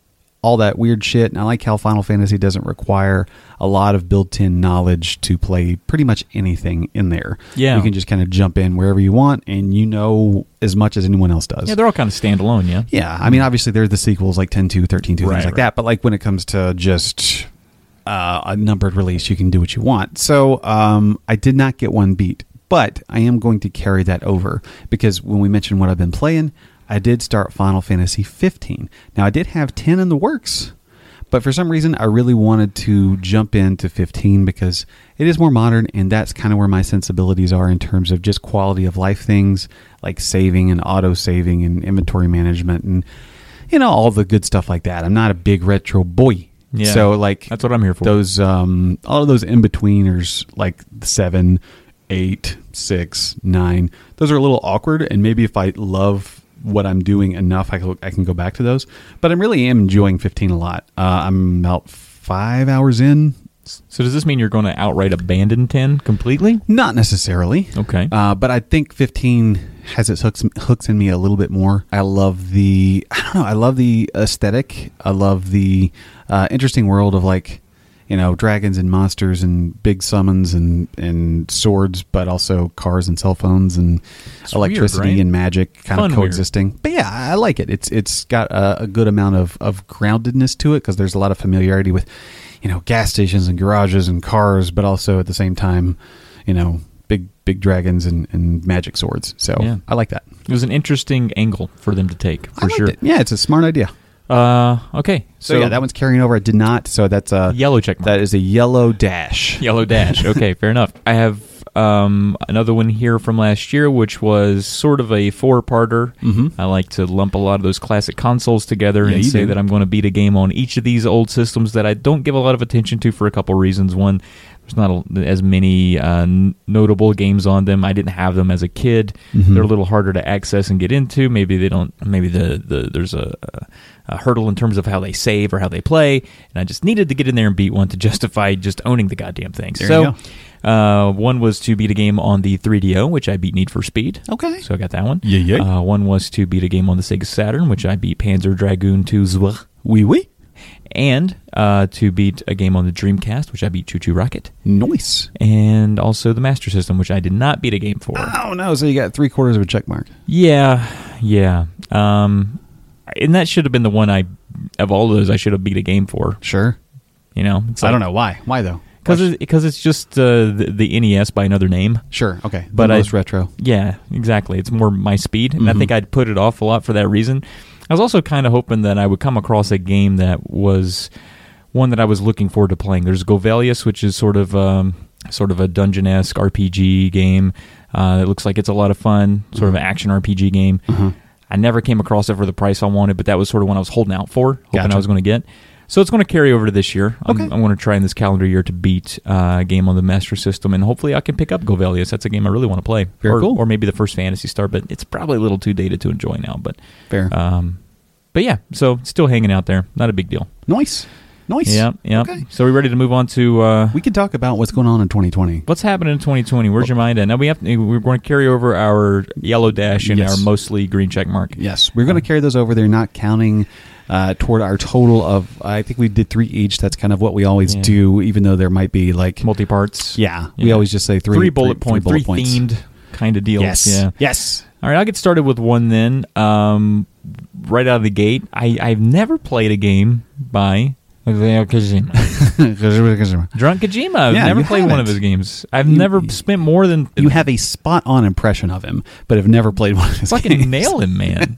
all that weird shit. And I like how Final Fantasy doesn't require a lot of built-in knowledge to play pretty much anything in there. Yeah. You can just kind of jump in wherever you want, and you know as much as anyone else does. Yeah, they're all kind of standalone, yeah? Yeah, I mean, obviously there's the sequels like 10.2, 13.2, things Right, like that. But like when it comes to just a numbered release, you can do what you want. So I did not get one beat, but I am going to carry that over because when we mentioned what I've been playing, I did start Final Fantasy 15. Now I did have 10 in the works, but for some reason I really wanted to jump into 15 because it is more modern, and that's kind of where my sensibilities are in terms of just quality of life things like saving and auto saving and inventory management and all the good stuff like that. I'm not a big retro boy. Yeah. So like that's what I'm here for. Those all of those in-betweeners like 7, 8, 6, 9, those are a little awkward, and maybe if I love what I'm doing enough, I can go back to those. But I really am enjoying 15 a lot. I'm about 5 hours in. So does this mean you're going to outright abandon 10 completely? Not necessarily. Okay. But I think 15 has its hooks in me a little bit more. I love the aesthetic. I love the interesting world of like, dragons and monsters and big summons and swords, but also cars and cell phones and it's electricity weird, right? and magic kind of coexisting. Weird. But yeah, I like it. It's got a good amount of groundedness to it because there's a lot of familiarity with, gas stations and garages and cars, but also at the same time, big dragons and magic swords. So yeah. I like that. It was an interesting angle for them to take, for sure. It. Yeah, it's a smart idea. Okay. So yeah, that one's carrying over. I did not. So that's a yellow check mark. That is a yellow dash. Yellow dash. Okay, fair enough. I have another one here from last year, which was sort of a 4-parter. Mm-hmm. I like to lump a lot of those classic consoles together and say that I'm going to beat a game on each of these old systems that I don't give a lot of attention to for a couple reasons. One, there's not as many notable games on them. I didn't have them as a kid. Mm-hmm. They're a little harder to access and get into. Maybe they don't. Maybe there's a hurdle in terms of how they save or how they play, and I just needed to get in there and beat one to justify just owning the goddamn thing. There you go. One was to beat a game on the 3DO, which I beat Need for Speed. Okay. So I got that one. Yeah. One was to beat a game on the Sega Saturn, which I beat Panzer Dragoon 2 Zwa. Oui. And to beat a game on the Dreamcast, which I beat Choo Choo Rocket. Nice. And also the Master System, which I did not beat a game for. Oh, no. So you got 3/4 of a check mark. Yeah. And that should have been the one of all those I should have beat a game for. Sure. It's like, I don't know why. Why though? Because it's just the NES by another name. Sure. Okay. But most retro. Yeah, exactly. It's more my speed, and I think I'd put it off a lot for that reason. I was also kind of hoping that I would come across a game that was one that I was looking forward to playing. There's Govelius, which is sort of a dungeon-esque RPG game. It looks like it's a lot of fun, sort of an action RPG game. Mm-hmm. I never came across it for the price I wanted, but that was sort of one I was holding out for, hoping I was going to get. So it's going to carry over to this year. Okay. I'm going to try in this calendar year to beat a game on the Master System, and hopefully I can pick up Govelius. That's a game I really want to play. Very cool. Or maybe the first Phantasy Star, but it's probably a little too dated to enjoy now. But fair. But yeah, so still hanging out there. Not a big deal. Nice. Yeah. Okay. So we're ready to move on to... we can talk about what's going on in 2020. What's happening in 2020? Where's your mind at? Now we're going to carry over our yellow dash and our mostly green check mark. Yes, we're going to carry those over. They're not counting toward our total of... I think we did 3 each. That's kind of what we always do, even though there might be like... multi-parts. Yeah. We always just say 3 bullet points. 3 themed kind of deals. Yes. Yeah. Yes. All right, I'll get started with one then. Right out of the gate, I've never played a game by Hideo Kojima. Drunk Kojima. I've never played one of his games. I've never spent more than... You have a spot-on impression of him, but have never played one of his games. Fucking nail him, man.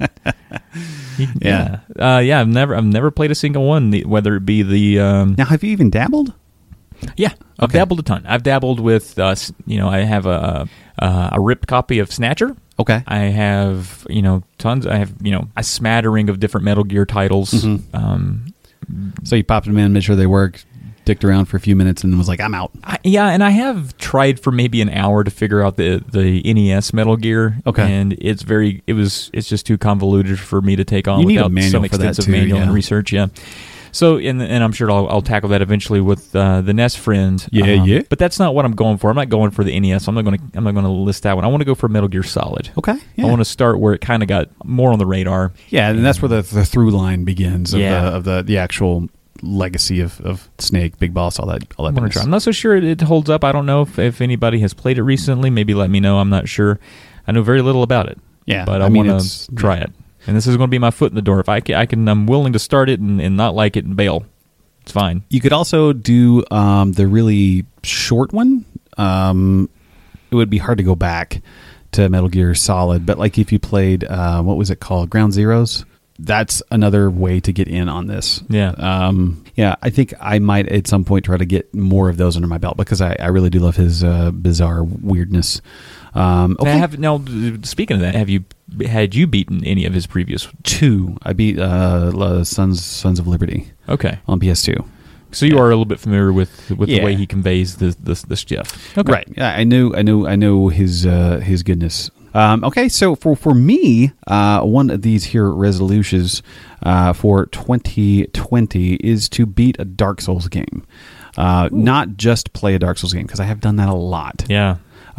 I've never played a single one, whether it be the... Now, have you even dabbled? Yeah, I've dabbled a ton. I've dabbled with, I have a ripped copy of Snatcher. Okay. I have, tons. I have, a smattering of different Metal Gear titles. Mm-hmm. So you popped them in, made sure they worked, dicked around for a few minutes, and was like, I'm out. And I have tried for maybe an hour to figure out the NES Metal Gear. Okay. And it's just too convoluted for me to take on without some extensive manual and research. Yeah. So, and I'm sure I'll tackle that eventually with the NES friend. Yeah. But that's not what I'm going for. I'm not going for the NES. I'm not going to list that one. I want to go for Metal Gear Solid. Okay. Yeah. I want to start where it kind of got more on the radar. Yeah, and that's where the through line begins of, Yeah. the actual legacy of Snake, Big Boss, all that. I'm going to try. I'm not so sure it holds up. I don't know if anybody has played it recently. Maybe let me know. I'm not sure. I know very little about it. Yeah, but I want to try it. And this is going to be my foot in the door. If I'm willing to start it and not like it and bail. It's fine. You could also do the really short one. It would be hard to go back to Metal Gear Solid, but like if you played what was it called, Ground Zeroes, that's another way to get in on this. Yeah. Yeah, I think I might at some point try to get more of those under my belt because I really do love his bizarre weirdness. Okay. Now, speaking of that, had you beaten any of his previous? 2. I beat Sons of Liberty. Okay. On PS2. So you are a little bit familiar with the way he conveys the stuff. Okay. Right. Yeah, I know his goodness. Okay, so for me, one of these here resolutions for 2020 is to beat a Dark Souls game. Not just play a Dark Souls game, because I have done that a lot. Yeah.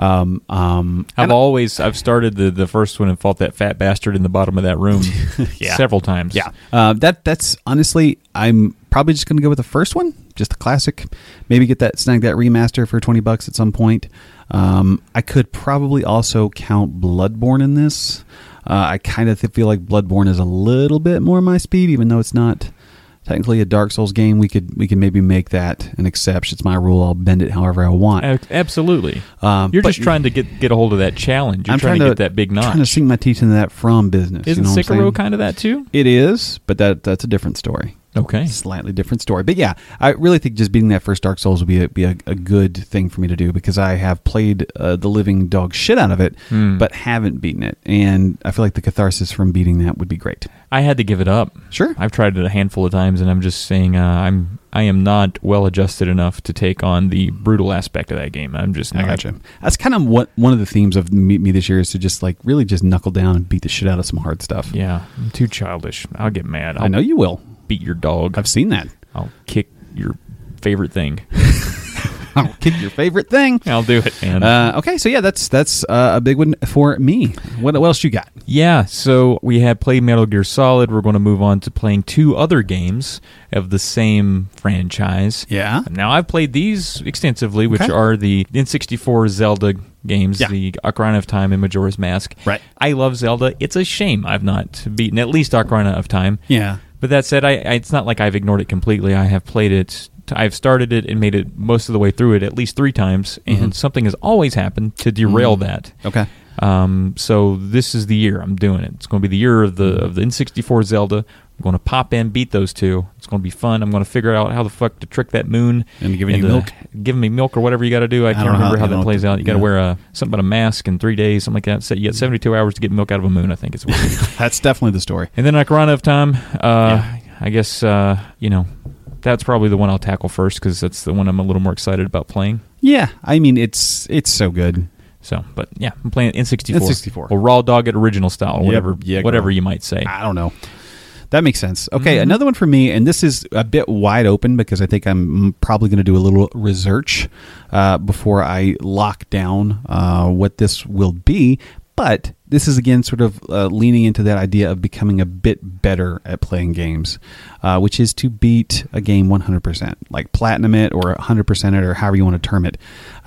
I've started the first one and fought that fat bastard in the bottom of that room several times. Yeah. That's honestly, I'm probably just going to go with the first one, just the classic. Maybe snag that remaster for $20 at some point. I could probably also count Bloodborne in this. I kind of feel like Bloodborne is a little bit more my speed, even though it's not technically a Dark Souls game. We could maybe make that an exception. It's my rule. I'll bend it however I want. Absolutely. You're just trying to get a hold of that challenge. You're trying to get that big notch. I'm trying to sink my teeth into that From business. Isn't Sekiro kind of that too? It is, but that's a different story. Okay. Slightly different story. But yeah, I really think just beating that first Dark Souls would be a good thing for me to do, because I have played the living dog shit out of it, but haven't beaten it. And I feel like the catharsis from beating that would be great. I had to give it up. Sure. I've tried it a handful of times, and I'm just saying I am not well adjusted enough to take on the brutal aspect of that game. I'm just not. I gotcha. That's kind of one of the themes of me this year, is to just like really just knuckle down and beat the shit out of some hard stuff. Yeah. I'm too childish. I'll get mad. I know you will. Beat your dog. I've seen that. I'll kick your favorite thing. I'll kick your favorite thing. I'll do it, man. Okay, so yeah, that's a big one for me. What else you got? Yeah, so we have played Metal Gear Solid. We're going to move on to playing 2 other games of the same franchise. Yeah. Now, I've played these extensively, which are the N64 Zelda games, the Ocarina of Time and Majora's Mask. Right. I love Zelda. It's a shame I've not beaten at least Ocarina of Time. Yeah. But that said, it's not like I've ignored it completely. I have played it. I've started it and made it most of the way through it at least 3 times, and something has always happened to derail that. Okay. So this is the year I'm doing it. It's going to be the year of the N64 Zelda. I'm going to pop in, beat those 2. It's going to be fun. I'm going to figure out how the fuck to trick that moon. And giving you milk? Give me milk or whatever you got to do. I can't remember how that plays out. You got to wear something about a mask in 3 days, something like that. So you got 72 hours to get milk out of a moon, I think it's what it is. That's definitely the story. And then Ocarina of Time, I guess, that's probably the one I'll tackle first, because that's the one I'm a little more excited about playing. Yeah, I mean, it's so good. So, but yeah, I'm playing N64. N64. Or raw dog it original style, or Yep. whatever you might say. I don't know. That makes sense. Okay, another one for me, and this is a bit wide open because I think I'm probably going to do a little research before I lock down what this will be. But this is, again, sort of leaning into that idea of becoming a bit better at playing games, which is to beat a game 100%, like platinum it or 100% it, or however you want to term it.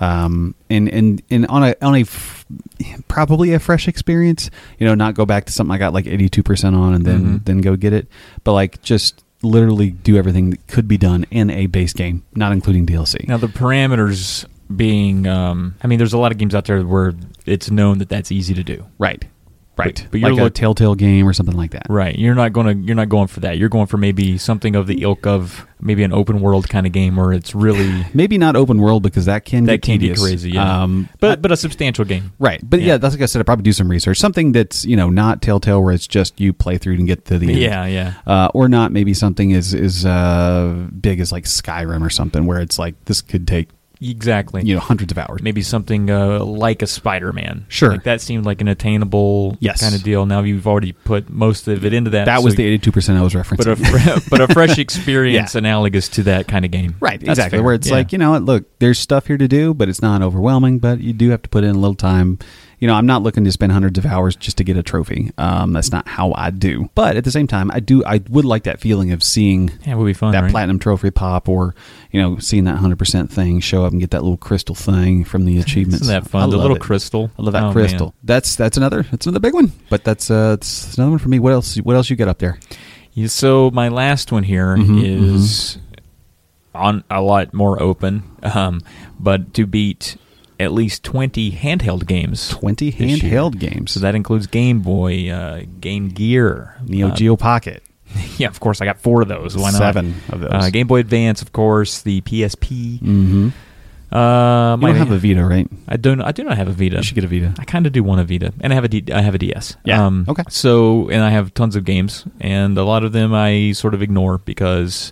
And on a probably a fresh experience, not go back to something I got like 82% on and then go get it, but like just literally do everything that could be done in a base game, not including DLC. Now the parameters being, there's a lot of games out there where it's known that that's easy to do. Right. But you're like a Telltale game or something like that. Right. You're not going for that. You're going for maybe something of the ilk of maybe an open world kind of game where it's really maybe not open world, because that can get tedious. Crazy. Yeah. But a substantial game. Right. But yeah, that's like I said. I probably do some research. Something that's not Telltale, where it's just you play through and get to the end. Yeah. Or not maybe something as big as like Skyrim or something, where it's like this could take Exactly. hundreds of hours. Maybe something like a Spider-Man. Sure. Like that seemed like an attainable kind of deal. Now you've already put most of it into that. That was the 82% I was referencing. But a fresh experience analogous to that kind of game. Right, That's exactly. fair. Where it's like, look, there's stuff here to do, but it's not overwhelming, but you do have to put in a little time. I'm not looking to spend hundreds of hours just to get a trophy. That's not how I do. But at the same time, I would like that feeling of seeing it would be fun, that right? platinum trophy pop, or seeing that 100% thing show up and get that little crystal thing from the achievements. Isn't that fun? The little crystal. I love that crystal. Man. That's another big one. But that's another one for me. What else you got up there? Yeah, so my last one here is on a lot more open, but to beat at least 20 handheld games. 20 handheld games. So that includes Game Boy, Game Gear, Neo Geo Pocket. Yeah, of course. I got 4 of those. Why not? 7 of those. Game Boy Advance, of course. The PSP. Mm-hmm. You don't have a Vita, right? I do not have a Vita. You should get a Vita. I kind of do want a Vita, and I have a DS. Yeah. Okay. So, and I have tons of games, and a lot of them I sort of ignore because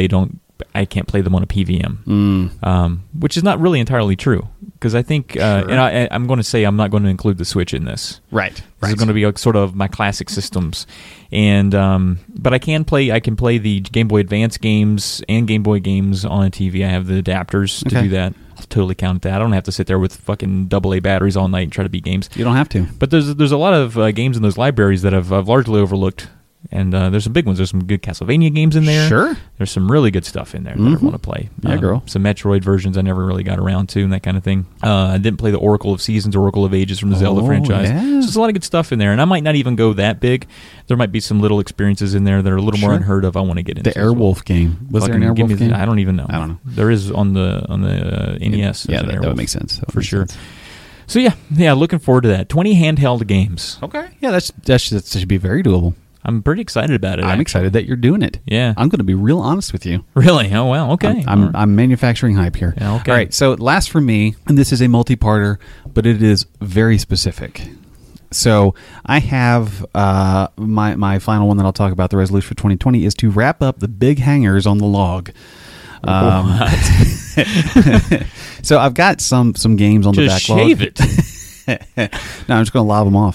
I can't play them on a PVM, which is not really entirely true. Because I think, and I'm going to say I'm not going to include the Switch in this. Right. This is going to be sort of my classic systems, and but I can play the Game Boy Advance games and Game Boy games on a TV. I have the adapters to do that. I'll totally count that. I don't have to sit there with fucking AA batteries all night and try to beat games. You don't have to. But there's a lot of games in those libraries that I've largely overlooked. And there's some big ones. There's some good Castlevania games in there. Sure. There's some really good stuff in there that I want to play. Yeah, girl. Some Metroid versions I never really got around to and that kind of thing. I didn't play the Oracle of Seasons, Oracle of Ages from the Zelda franchise. Yeah. So there's a lot of good stuff in there. And I might not even go that big. There might be some little experiences in there that are a little more unheard of I want to get into. The Airwolf game. Was there an Airwolf game? I don't even know. I don't know. There is on the NES. Yeah, that would make sense. For sure. So yeah, looking forward to that. 20 handheld games. Okay. Yeah, that should be very doable. I'm pretty excited about it. I'm excited that you're doing it. Yeah. I'm going to be real honest with you. Really? Oh, well, okay. I'm manufacturing hype here. Yeah, okay. All right, so last for me, and this is a multi-parter, but it is very specific. So I have my final one that I'll talk about, the resolution for 2020, is to wrap up the big hangers on the log. So I've got some games on the backlog. Just shave it. No, I'm just going to lob them off.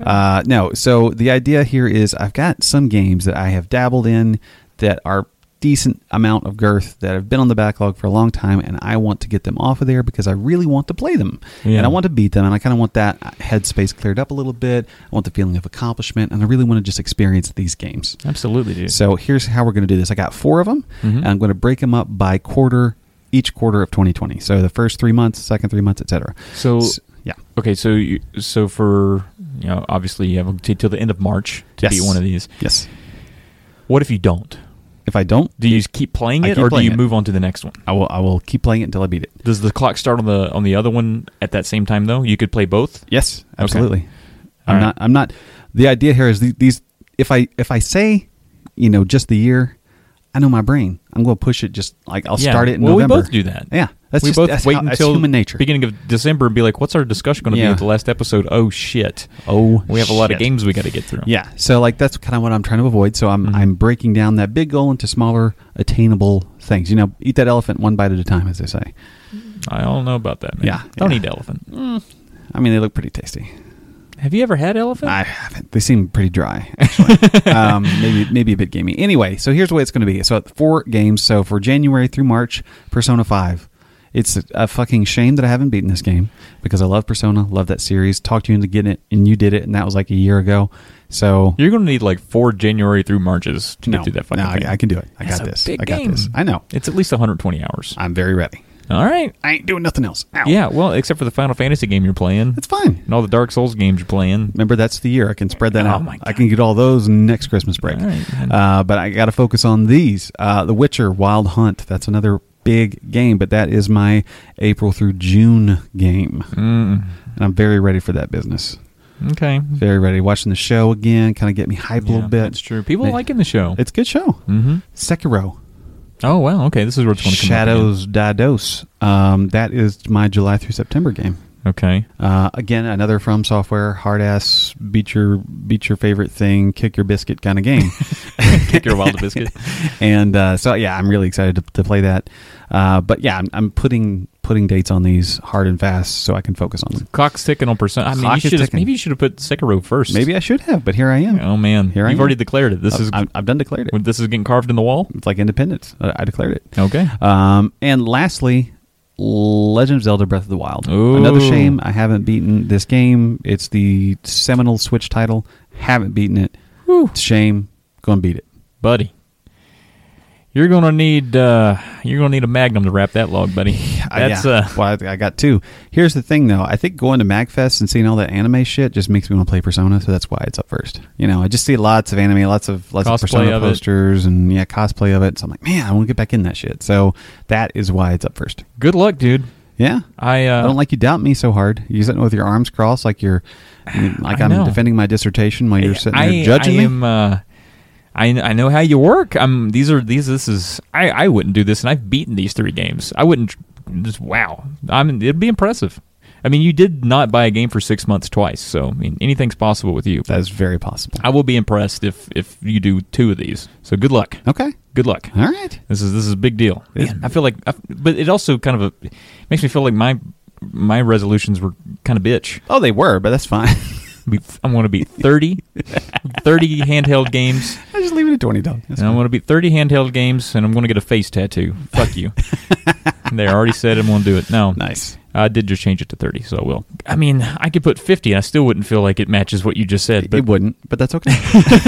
No, so the idea here is I've got some games that I have dabbled in that are decent amount of girth that have been on the backlog for a long time, and I want to get them off of there because I really want to play them. Yeah. And I want to beat them, and I kind of want that headspace cleared up a little bit. I want the feeling of accomplishment, and I really want to just experience these games. Absolutely, dude. So here's how we're going to do this. I got 4 of them, and I'm going to break them up by each quarter of 2020. So the first 3 months, second 3 months, etc. So yeah. Okay, so for obviously you have till the end of March to beat one of these. Yes. What if you don't? If I don't, do you keep playing it, or do you move on to the next one? I will keep playing it until I beat it. Does the clock start on the other one at that same time though? You could play both? Yes, absolutely. Okay. I'm not. The idea here is these. If I say, just the year, I know my brain. I'm going to push it just like I'll start it in November. We both do that. Yeah. That's human nature. Beginning of December and be like, what's our discussion going to be at the last episode? Oh, shit. We have a lot of games we got to get through. Yeah. So that's kind of what I'm trying to avoid. So I'm breaking down that big goal into smaller, attainable things. Eat that elephant one bite at a time, as they say. I don't know about that, man. Yeah. Don't eat elephant. I mean, they look pretty tasty. Have you ever had elephant? I haven't. They seem pretty dry, actually. Maybe a bit gamey. Anyway, so here's the way it's going to be. So 4 games. So for January through March, Persona 5. It's a fucking shame that I haven't beaten this game because I love Persona, love that series. Talked you into getting it, and you did it, and that was like a year ago. So you're going to need like 4 January through Marches to get through that fucking game. I can do it. I got this. I know. It's at least 120 hours. I'm very ready. All right. I ain't doing nothing else. Ow. Yeah, well, except for the Final Fantasy game you're playing. It's fine. And all the Dark Souls games you're playing. Remember, that's the year. I can spread that out. My God. I can get all those next Christmas break. All right, but I got to focus on these. The Witcher Wild Hunt. That's another big game, but that is my April through June game. And I'm very ready for that business. Okay. Very ready. Watching the show again, kind of get me hyped a little bit. That's true. People are liking the show. It's a good show. Sekiro. Oh, wow. Okay, this is where it's going to come Shadows Die Dos. That is my July through September game. Okay. Again, another From Software hard ass beat your favorite thing, kick your biscuit kind of game. Kick your wild biscuit. And so yeah, I'm really excited to play that. But yeah, I'm putting dates on these hard and fast so I can focus on them. Clock's ticking on Persona. I mean, Clock is ticking. maybe you should have put Sekiro first. Maybe I should have, but here I am. Oh man, Here I you've am. already declared it. I've done declared it. This is getting carved in the wall. It's like Independence. I declared it. Okay. And lastly, Legend of Zelda Breath of the Wild. Ooh. Another shame I haven't beaten this game. It's the seminal Switch title. Haven't beaten it. Whew. It's a shame. Go and beat it. Buddy. You're gonna need a Magnum to wrap that log, buddy. That's Well, I got two. Here's the thing, though. I think going to MagFest and seeing all that anime shit just makes me want to play Persona, so that's why it's up first. I just see lots of anime, lots of Persona of posters, and cosplay of it. So I'm like, man, I want to get back in that shit. So that is why it's up first. good luck, dude. Yeah, I don't like you doubt me so hard. You sitting with your arms crossed, like I'm know. defending my dissertation while you're sitting there judging me. I know how you work. I wouldn't do this, and I've beaten these 3 games. I wouldn't just it'd be impressive. I mean, you did not buy a game for 6 months twice, so I mean, anything's possible with you. That is very possible. I will be impressed if you do 2 of these. So good luck. Okay, Good luck. all right. This is a big deal. Man, I feel like, but it also kind of makes me feel like my resolutions were kind of bitch. Oh, they were, but that's fine. I'm going to beat 30 handheld games. I just leave it at $20. And I'm going to beat 30 handheld games, and I'm going to get a face tattoo. Fuck you. They already said I'm going to do it. No. Nice. I did just change it to 30, so I will. I mean, I could put 50, and I still wouldn't feel like it matches what you just said. But It wouldn't, but that's okay.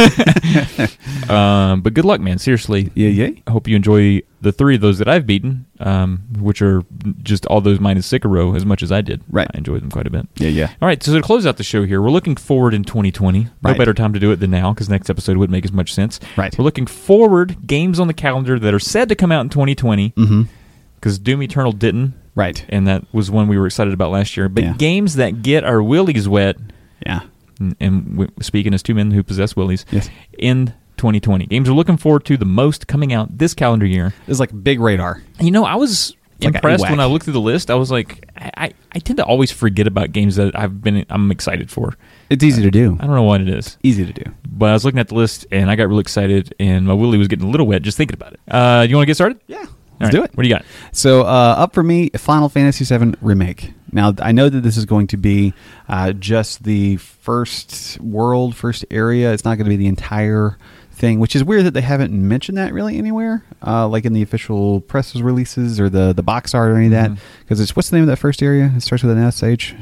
but good luck, man. Seriously. Yeah. I hope you enjoy the 3 of those that I've beaten, which are just all those minus Sekiro as much as I did. Right. I enjoyed them quite a bit. Yeah. All right, so to close out the show here, we're looking forward in 2020. No Right. better time to do it than now, because next episode wouldn't make as much sense. Right. We're looking forward, games on the calendar that are said to come out in 2020, because Doom Eternal didn't, Right. and that was one we were excited about last year. But Yeah. games that get our willies wet, Yeah. and speaking as 2 men who possess willies, Yes. in 2020. Games we're looking forward to the most coming out this calendar year. It's like big radar. I was Like impressed a when whack. I looked through the list. I was like, I tend to always forget about games that I'm excited for. It's easy to do. I don't know what it is. Easy to do. But I was looking at the list, and I got really excited, and my willy was getting a little wet just thinking about it. You want to get started? Yeah. All Let's right. do it. What do you got? So up for me, Final Fantasy VII Remake. Now, I know that this is going to be just the first area. It's not going to be the entire thing, which is weird that they haven't mentioned that really anywhere, like in the official press releases or the box art or any of that. Because it's, what's the name of that first area? It starts with an SH.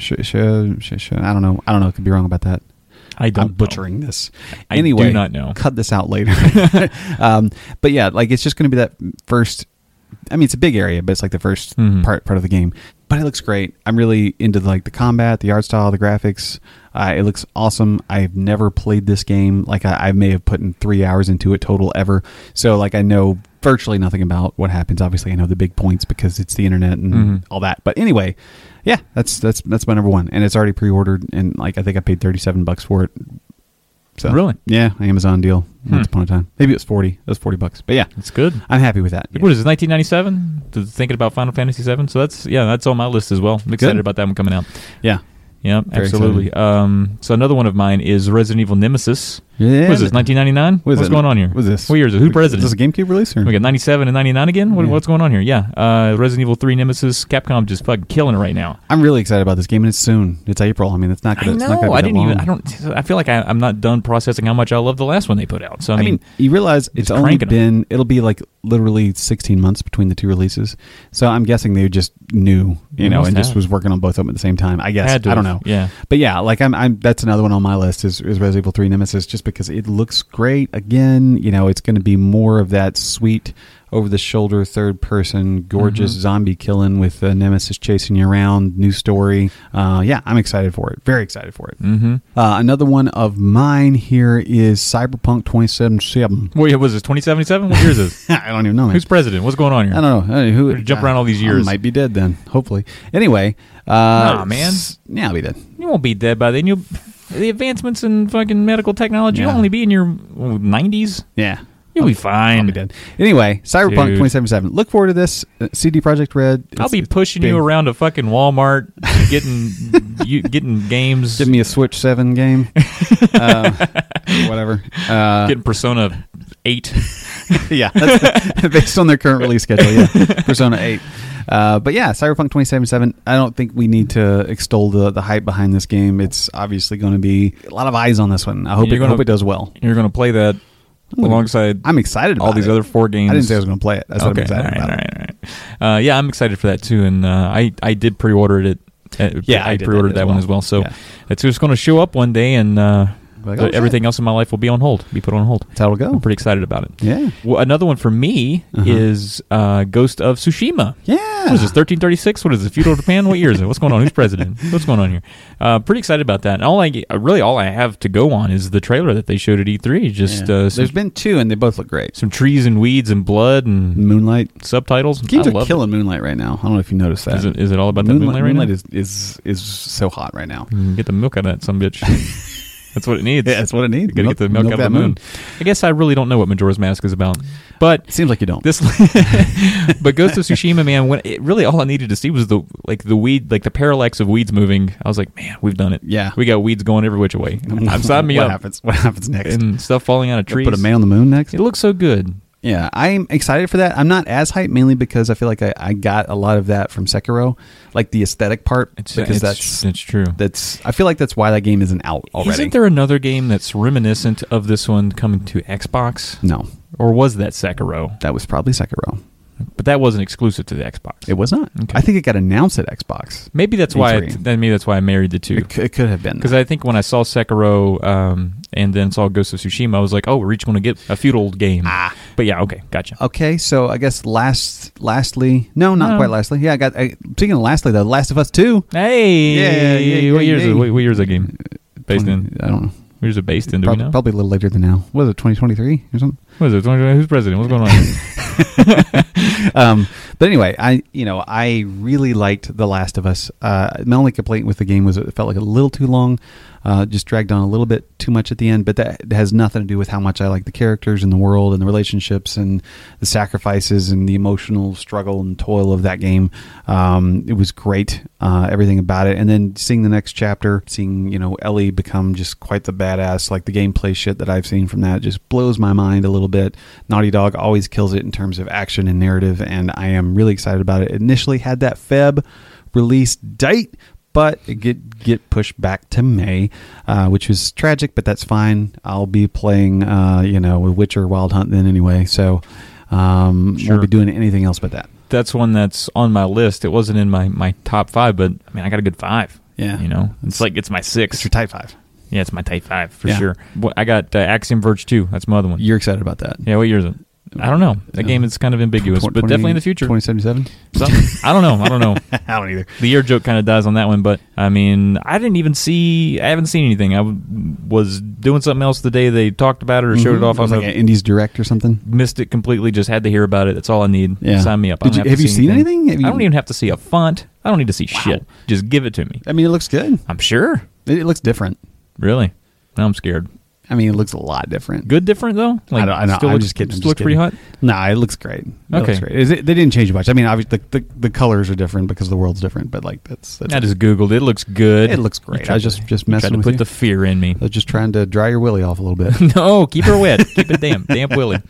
I don't know. I could be wrong about that. I don't I'm butchering this. I Anyway, do not know. Cut this out later. But yeah, like it's just going to be that first. I mean, it's a big area, but it's like the first part of the game. But it looks great. I'm really into the combat, the art style, the graphics. It looks awesome. I've never played this game. Like I may have put in 3 hours into it total ever. So I know virtually nothing about what happens. Obviously, I know the big points because it's the internet and all that. But anyway, yeah, that's my number one, and it's already pre-ordered. And I think I paid $37 for it. So Really? Yeah, Amazon deal once upon a time. Maybe it was 40. It was $40. But yeah, It's good. I'm happy with that. What is this, 1997? Thinking about Final Fantasy VII? So that's on my list as well. I'm excited Good. about that one coming out. Yeah. Yeah, Very absolutely. So another one of mine is Resident Evil Nemesis. Yeah. What is this, 1999? What is What's it? going on here? What is this? What year is it? Who's Is president? this a GameCube release? Or? We got 97 and 99 again? Yeah. What's going on here? Yeah. Resident Evil 3 Nemesis. Capcom just fucking killing it right now. I'm really excited about this game, and it's soon. It's April. I mean, it's not I going to. know. I feel like I'm not done processing how much I love the last one they put out. So I mean, you realize it's only cranking 'em. it'll be like literally 16 months between the two releases. So I'm guessing they just knew, They must and just have. was working on both of them at the same time. I guess. Had to I don't have. know. Yeah. But yeah, I'm that's another one on my list is Resident Evil 3 Nemesis, just because it looks great. Again, it's going to be more of that sweet, over-the-shoulder, third-person, gorgeous zombie killing with Nemesis chasing you around. New story. Yeah, I'm excited for it. Very excited for it. Mm-hmm. Another one of mine here is Cyberpunk 2077. What was this, 2077? What year is this? I don't even know, man. Who's president? What's going on here? I don't know. Who Jump around all these years. I might be dead then, hopefully. Anyway. Nah, man. Yeah, I'll be dead. You won't be dead by then. The advancements in fucking medical technology, Yeah. you'll only be in your 90s. Yeah. You'll be fine. I'll be dead. Anyway, Cyberpunk Dude. 2077. Look forward to this. CD Projekt Red. I'll be pushing big. you around to fucking Walmart, getting games. Give me a Switch 7 game. Whatever. Getting Persona 8. Yeah, that's based on their current release schedule. Yeah, Persona 8. But yeah, Cyberpunk 2077. I don't think we need to extol the hype behind this game. It's obviously going to be a lot of eyes on this one. I hope it does well. You're going to play that alongside I'm excited about all these other 4 games. I didn't say I was going to play it. I said I'm excited about it. All right. Yeah, I'm excited for that too, and I did pre-order it. I pre-ordered that one as well. So it's just going to show up one day, and everything else in my life will be on hold. Be put on hold. That's how it'll go. I'm pretty excited about it. Yeah. Well, another one for me is Ghost of Tsushima. Yeah. What is this, 1336? What is it, feudal Japan? What year is it? What's going on? Who's president? What's going on here? Pretty excited about that. And all I have to go on is the trailer that they showed at E3. There's been 2, and they both look great. Some trees and weeds and blood and Moonlight. subtitles. Games are killing Moonlight right now. I don't know if you noticed that. Is it all about that Moonlight right now? Moonlight is so hot right now. Get the milk out of that some bitch. That's what it needs. Yeah, that's what it needs. You gotta get the milk out of the moon. I guess I really don't know what Majora's Mask is about, but it seems like you don't. But Ghost of Tsushima, man, when it really all I needed to see was the weed, like the parallax of weeds moving. I was like, man, we've done it. Yeah, we got weeds going every which way. I'm signing me up. What happens next? And stuff falling out of trees. Put a man on the moon next. It looks so good. Yeah, I'm excited for that. I'm not as hyped, mainly because I feel like I got a lot of that from Sekiro, like the aesthetic part. It's true. I feel like that's why that game isn't out already. Isn't there another game that's reminiscent of this one coming to Xbox? No. Or was that Sekiro? That was probably Sekiro. But that wasn't exclusive to the Xbox. It was not. Okay. I think it got announced at Xbox. Maybe that's why. Maybe that's why I married the two. It could have been, because I think when I saw Sekiro and then saw Ghost of Tsushima, I was like, "Oh, we're each going to get a feudal game." But yeah, okay, gotcha. Okay, so I guess lastly, not quite lastly. Yeah, speaking of lastly, though, Last of Us 2. Hey, yeah. What year is that game based in? I don't know. Where's it based in? Do we know? Probably a little later than now. What is it, 2023 or something? What is it? Who's president? What's going on? But anyway, I really liked The Last of Us. My only complaint with the game was it felt like a little too long. Just dragged on a little bit too much at the end, but that has nothing to do with how much I like the characters and the world and the relationships and the sacrifices and the emotional struggle and toil of that game. It was great, everything about it. And then seeing the next chapter, seeing Ellie become just quite the badass, like the gameplay shit that I've seen from that just blows my mind a little bit. Naughty Dog always kills it in terms of action and narrative, and I am really excited about it. Initially had that Feb release date, but it get pushed back to May, which was tragic, but that's fine. I'll be playing, Witcher Wild Hunt then anyway, so won't be doing anything else but that. That's one that's on my list. It wasn't in my top 5, but I mean, I got a good 5. Yeah, it's my 6. It's your type 5. Yeah, it's my type 5 for sure. I got Axiom Verge 2. That's my other one. You're excited about that? Yeah. What year is it? I don't know. That game is kind of ambiguous, but definitely in the future. 2077? I don't know. I don't either. The year joke kind of dies on that one, but I mean, I haven't seen anything. I was doing something else the day they talked about it or showed it off. I was like an Indies Direct or something. Missed it completely. Just had to hear about it. That's all I need. Yeah. Sign me up. Have you seen anything? I don't even have to see a font. I don't need to see shit. Just give it to me. I mean, it looks good. I'm sure. It looks different. Really? Now I'm scared. I mean, it looks a lot different. Good different, though? I know. I'm just kidding. Still looks pretty hot? No, it looks great. Okay. Looks great. They didn't change much. I mean, obviously, the colors are different because the world's different, but like that's I just Googled it. It looks good. It looks great. I was just messing with you. Trying to put the fear in me. I was just trying to dry your willy off a little bit. No, keep her wet. Keep it damp willy.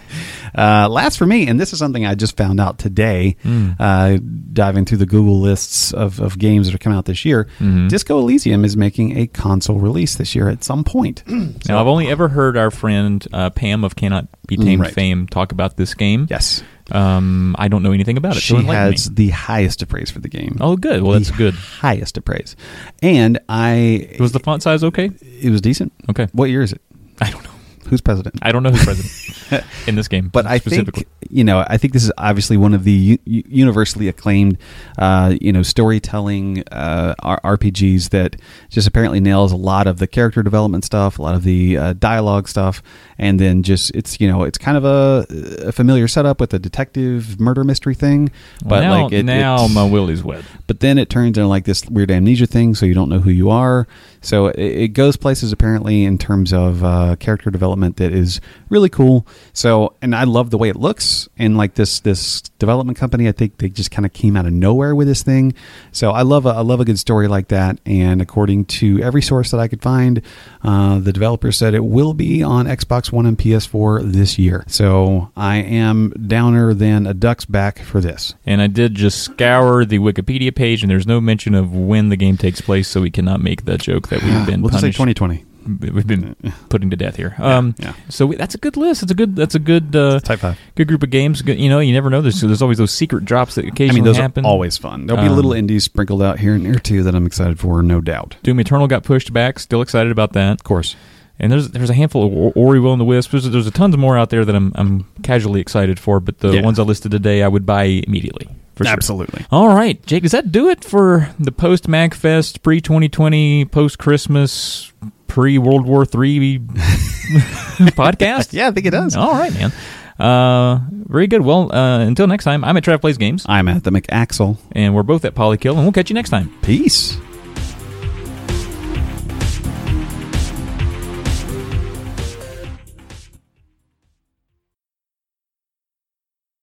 Last for me, and this is something I just found out today, diving through the Google lists of games that are coming out this year. Disco Elysium is making a console release this year at some point. Now, I've only ever heard our friend Pam of Cannot Be Tamed fame talk about this game. Yes. I don't know anything about it. She has the highest of praise for the game. Oh, good. Well, that's good. Highest of praise. And Was the font size okay? It was decent. Okay. What year is it? I don't know. Who's president? I don't know who's president in this game. But I think this is obviously one of the universally acclaimed, storytelling RPGs that just apparently nails a lot of the character development stuff, a lot of the dialogue stuff, and then just it's kind of a familiar setup with a detective murder mystery thing. But now my willy's wet. But then it turns into like this weird amnesia thing, so you don't know who you are. So it goes places apparently in terms of character development development that is really cool. So, and I love the way it looks. And like this development company, I think they just kind of came out of nowhere with this thing. So I love a good story like that. And according to every source that I could find, the developer said it will be on Xbox One and PS4 this year. So I am downer than a duck's back for this. And I did just scour the Wikipedia page, and there's no mention of when the game takes place, so we cannot make the joke that we've been we'll punished. just say 2020. We've been putting to death here. Yeah. So that's a good list. That's a good Type 5. good group of games. Good, you never know. There's always those secret drops that occasionally those happen. are always fun. There'll be little indies sprinkled out here and there too that I'm excited for, no doubt. Doom Eternal got pushed back. Still excited about that. Of course. And there's a handful of Ori Will and the Wisp. There's a tons more out there that I'm casually excited for, but the ones I listed today I would buy immediately. For sure. Absolutely. All right, Jake, does that do it for the post-MagFest, pre-2020, post-Christmas, pre-World War III podcast? Yeah, I think it does. All right, man. Very good. Well, until next time, I'm at Trav Plays Games. I'm at the McAxel. And we're both at Polykill, and we'll catch you next time. Peace.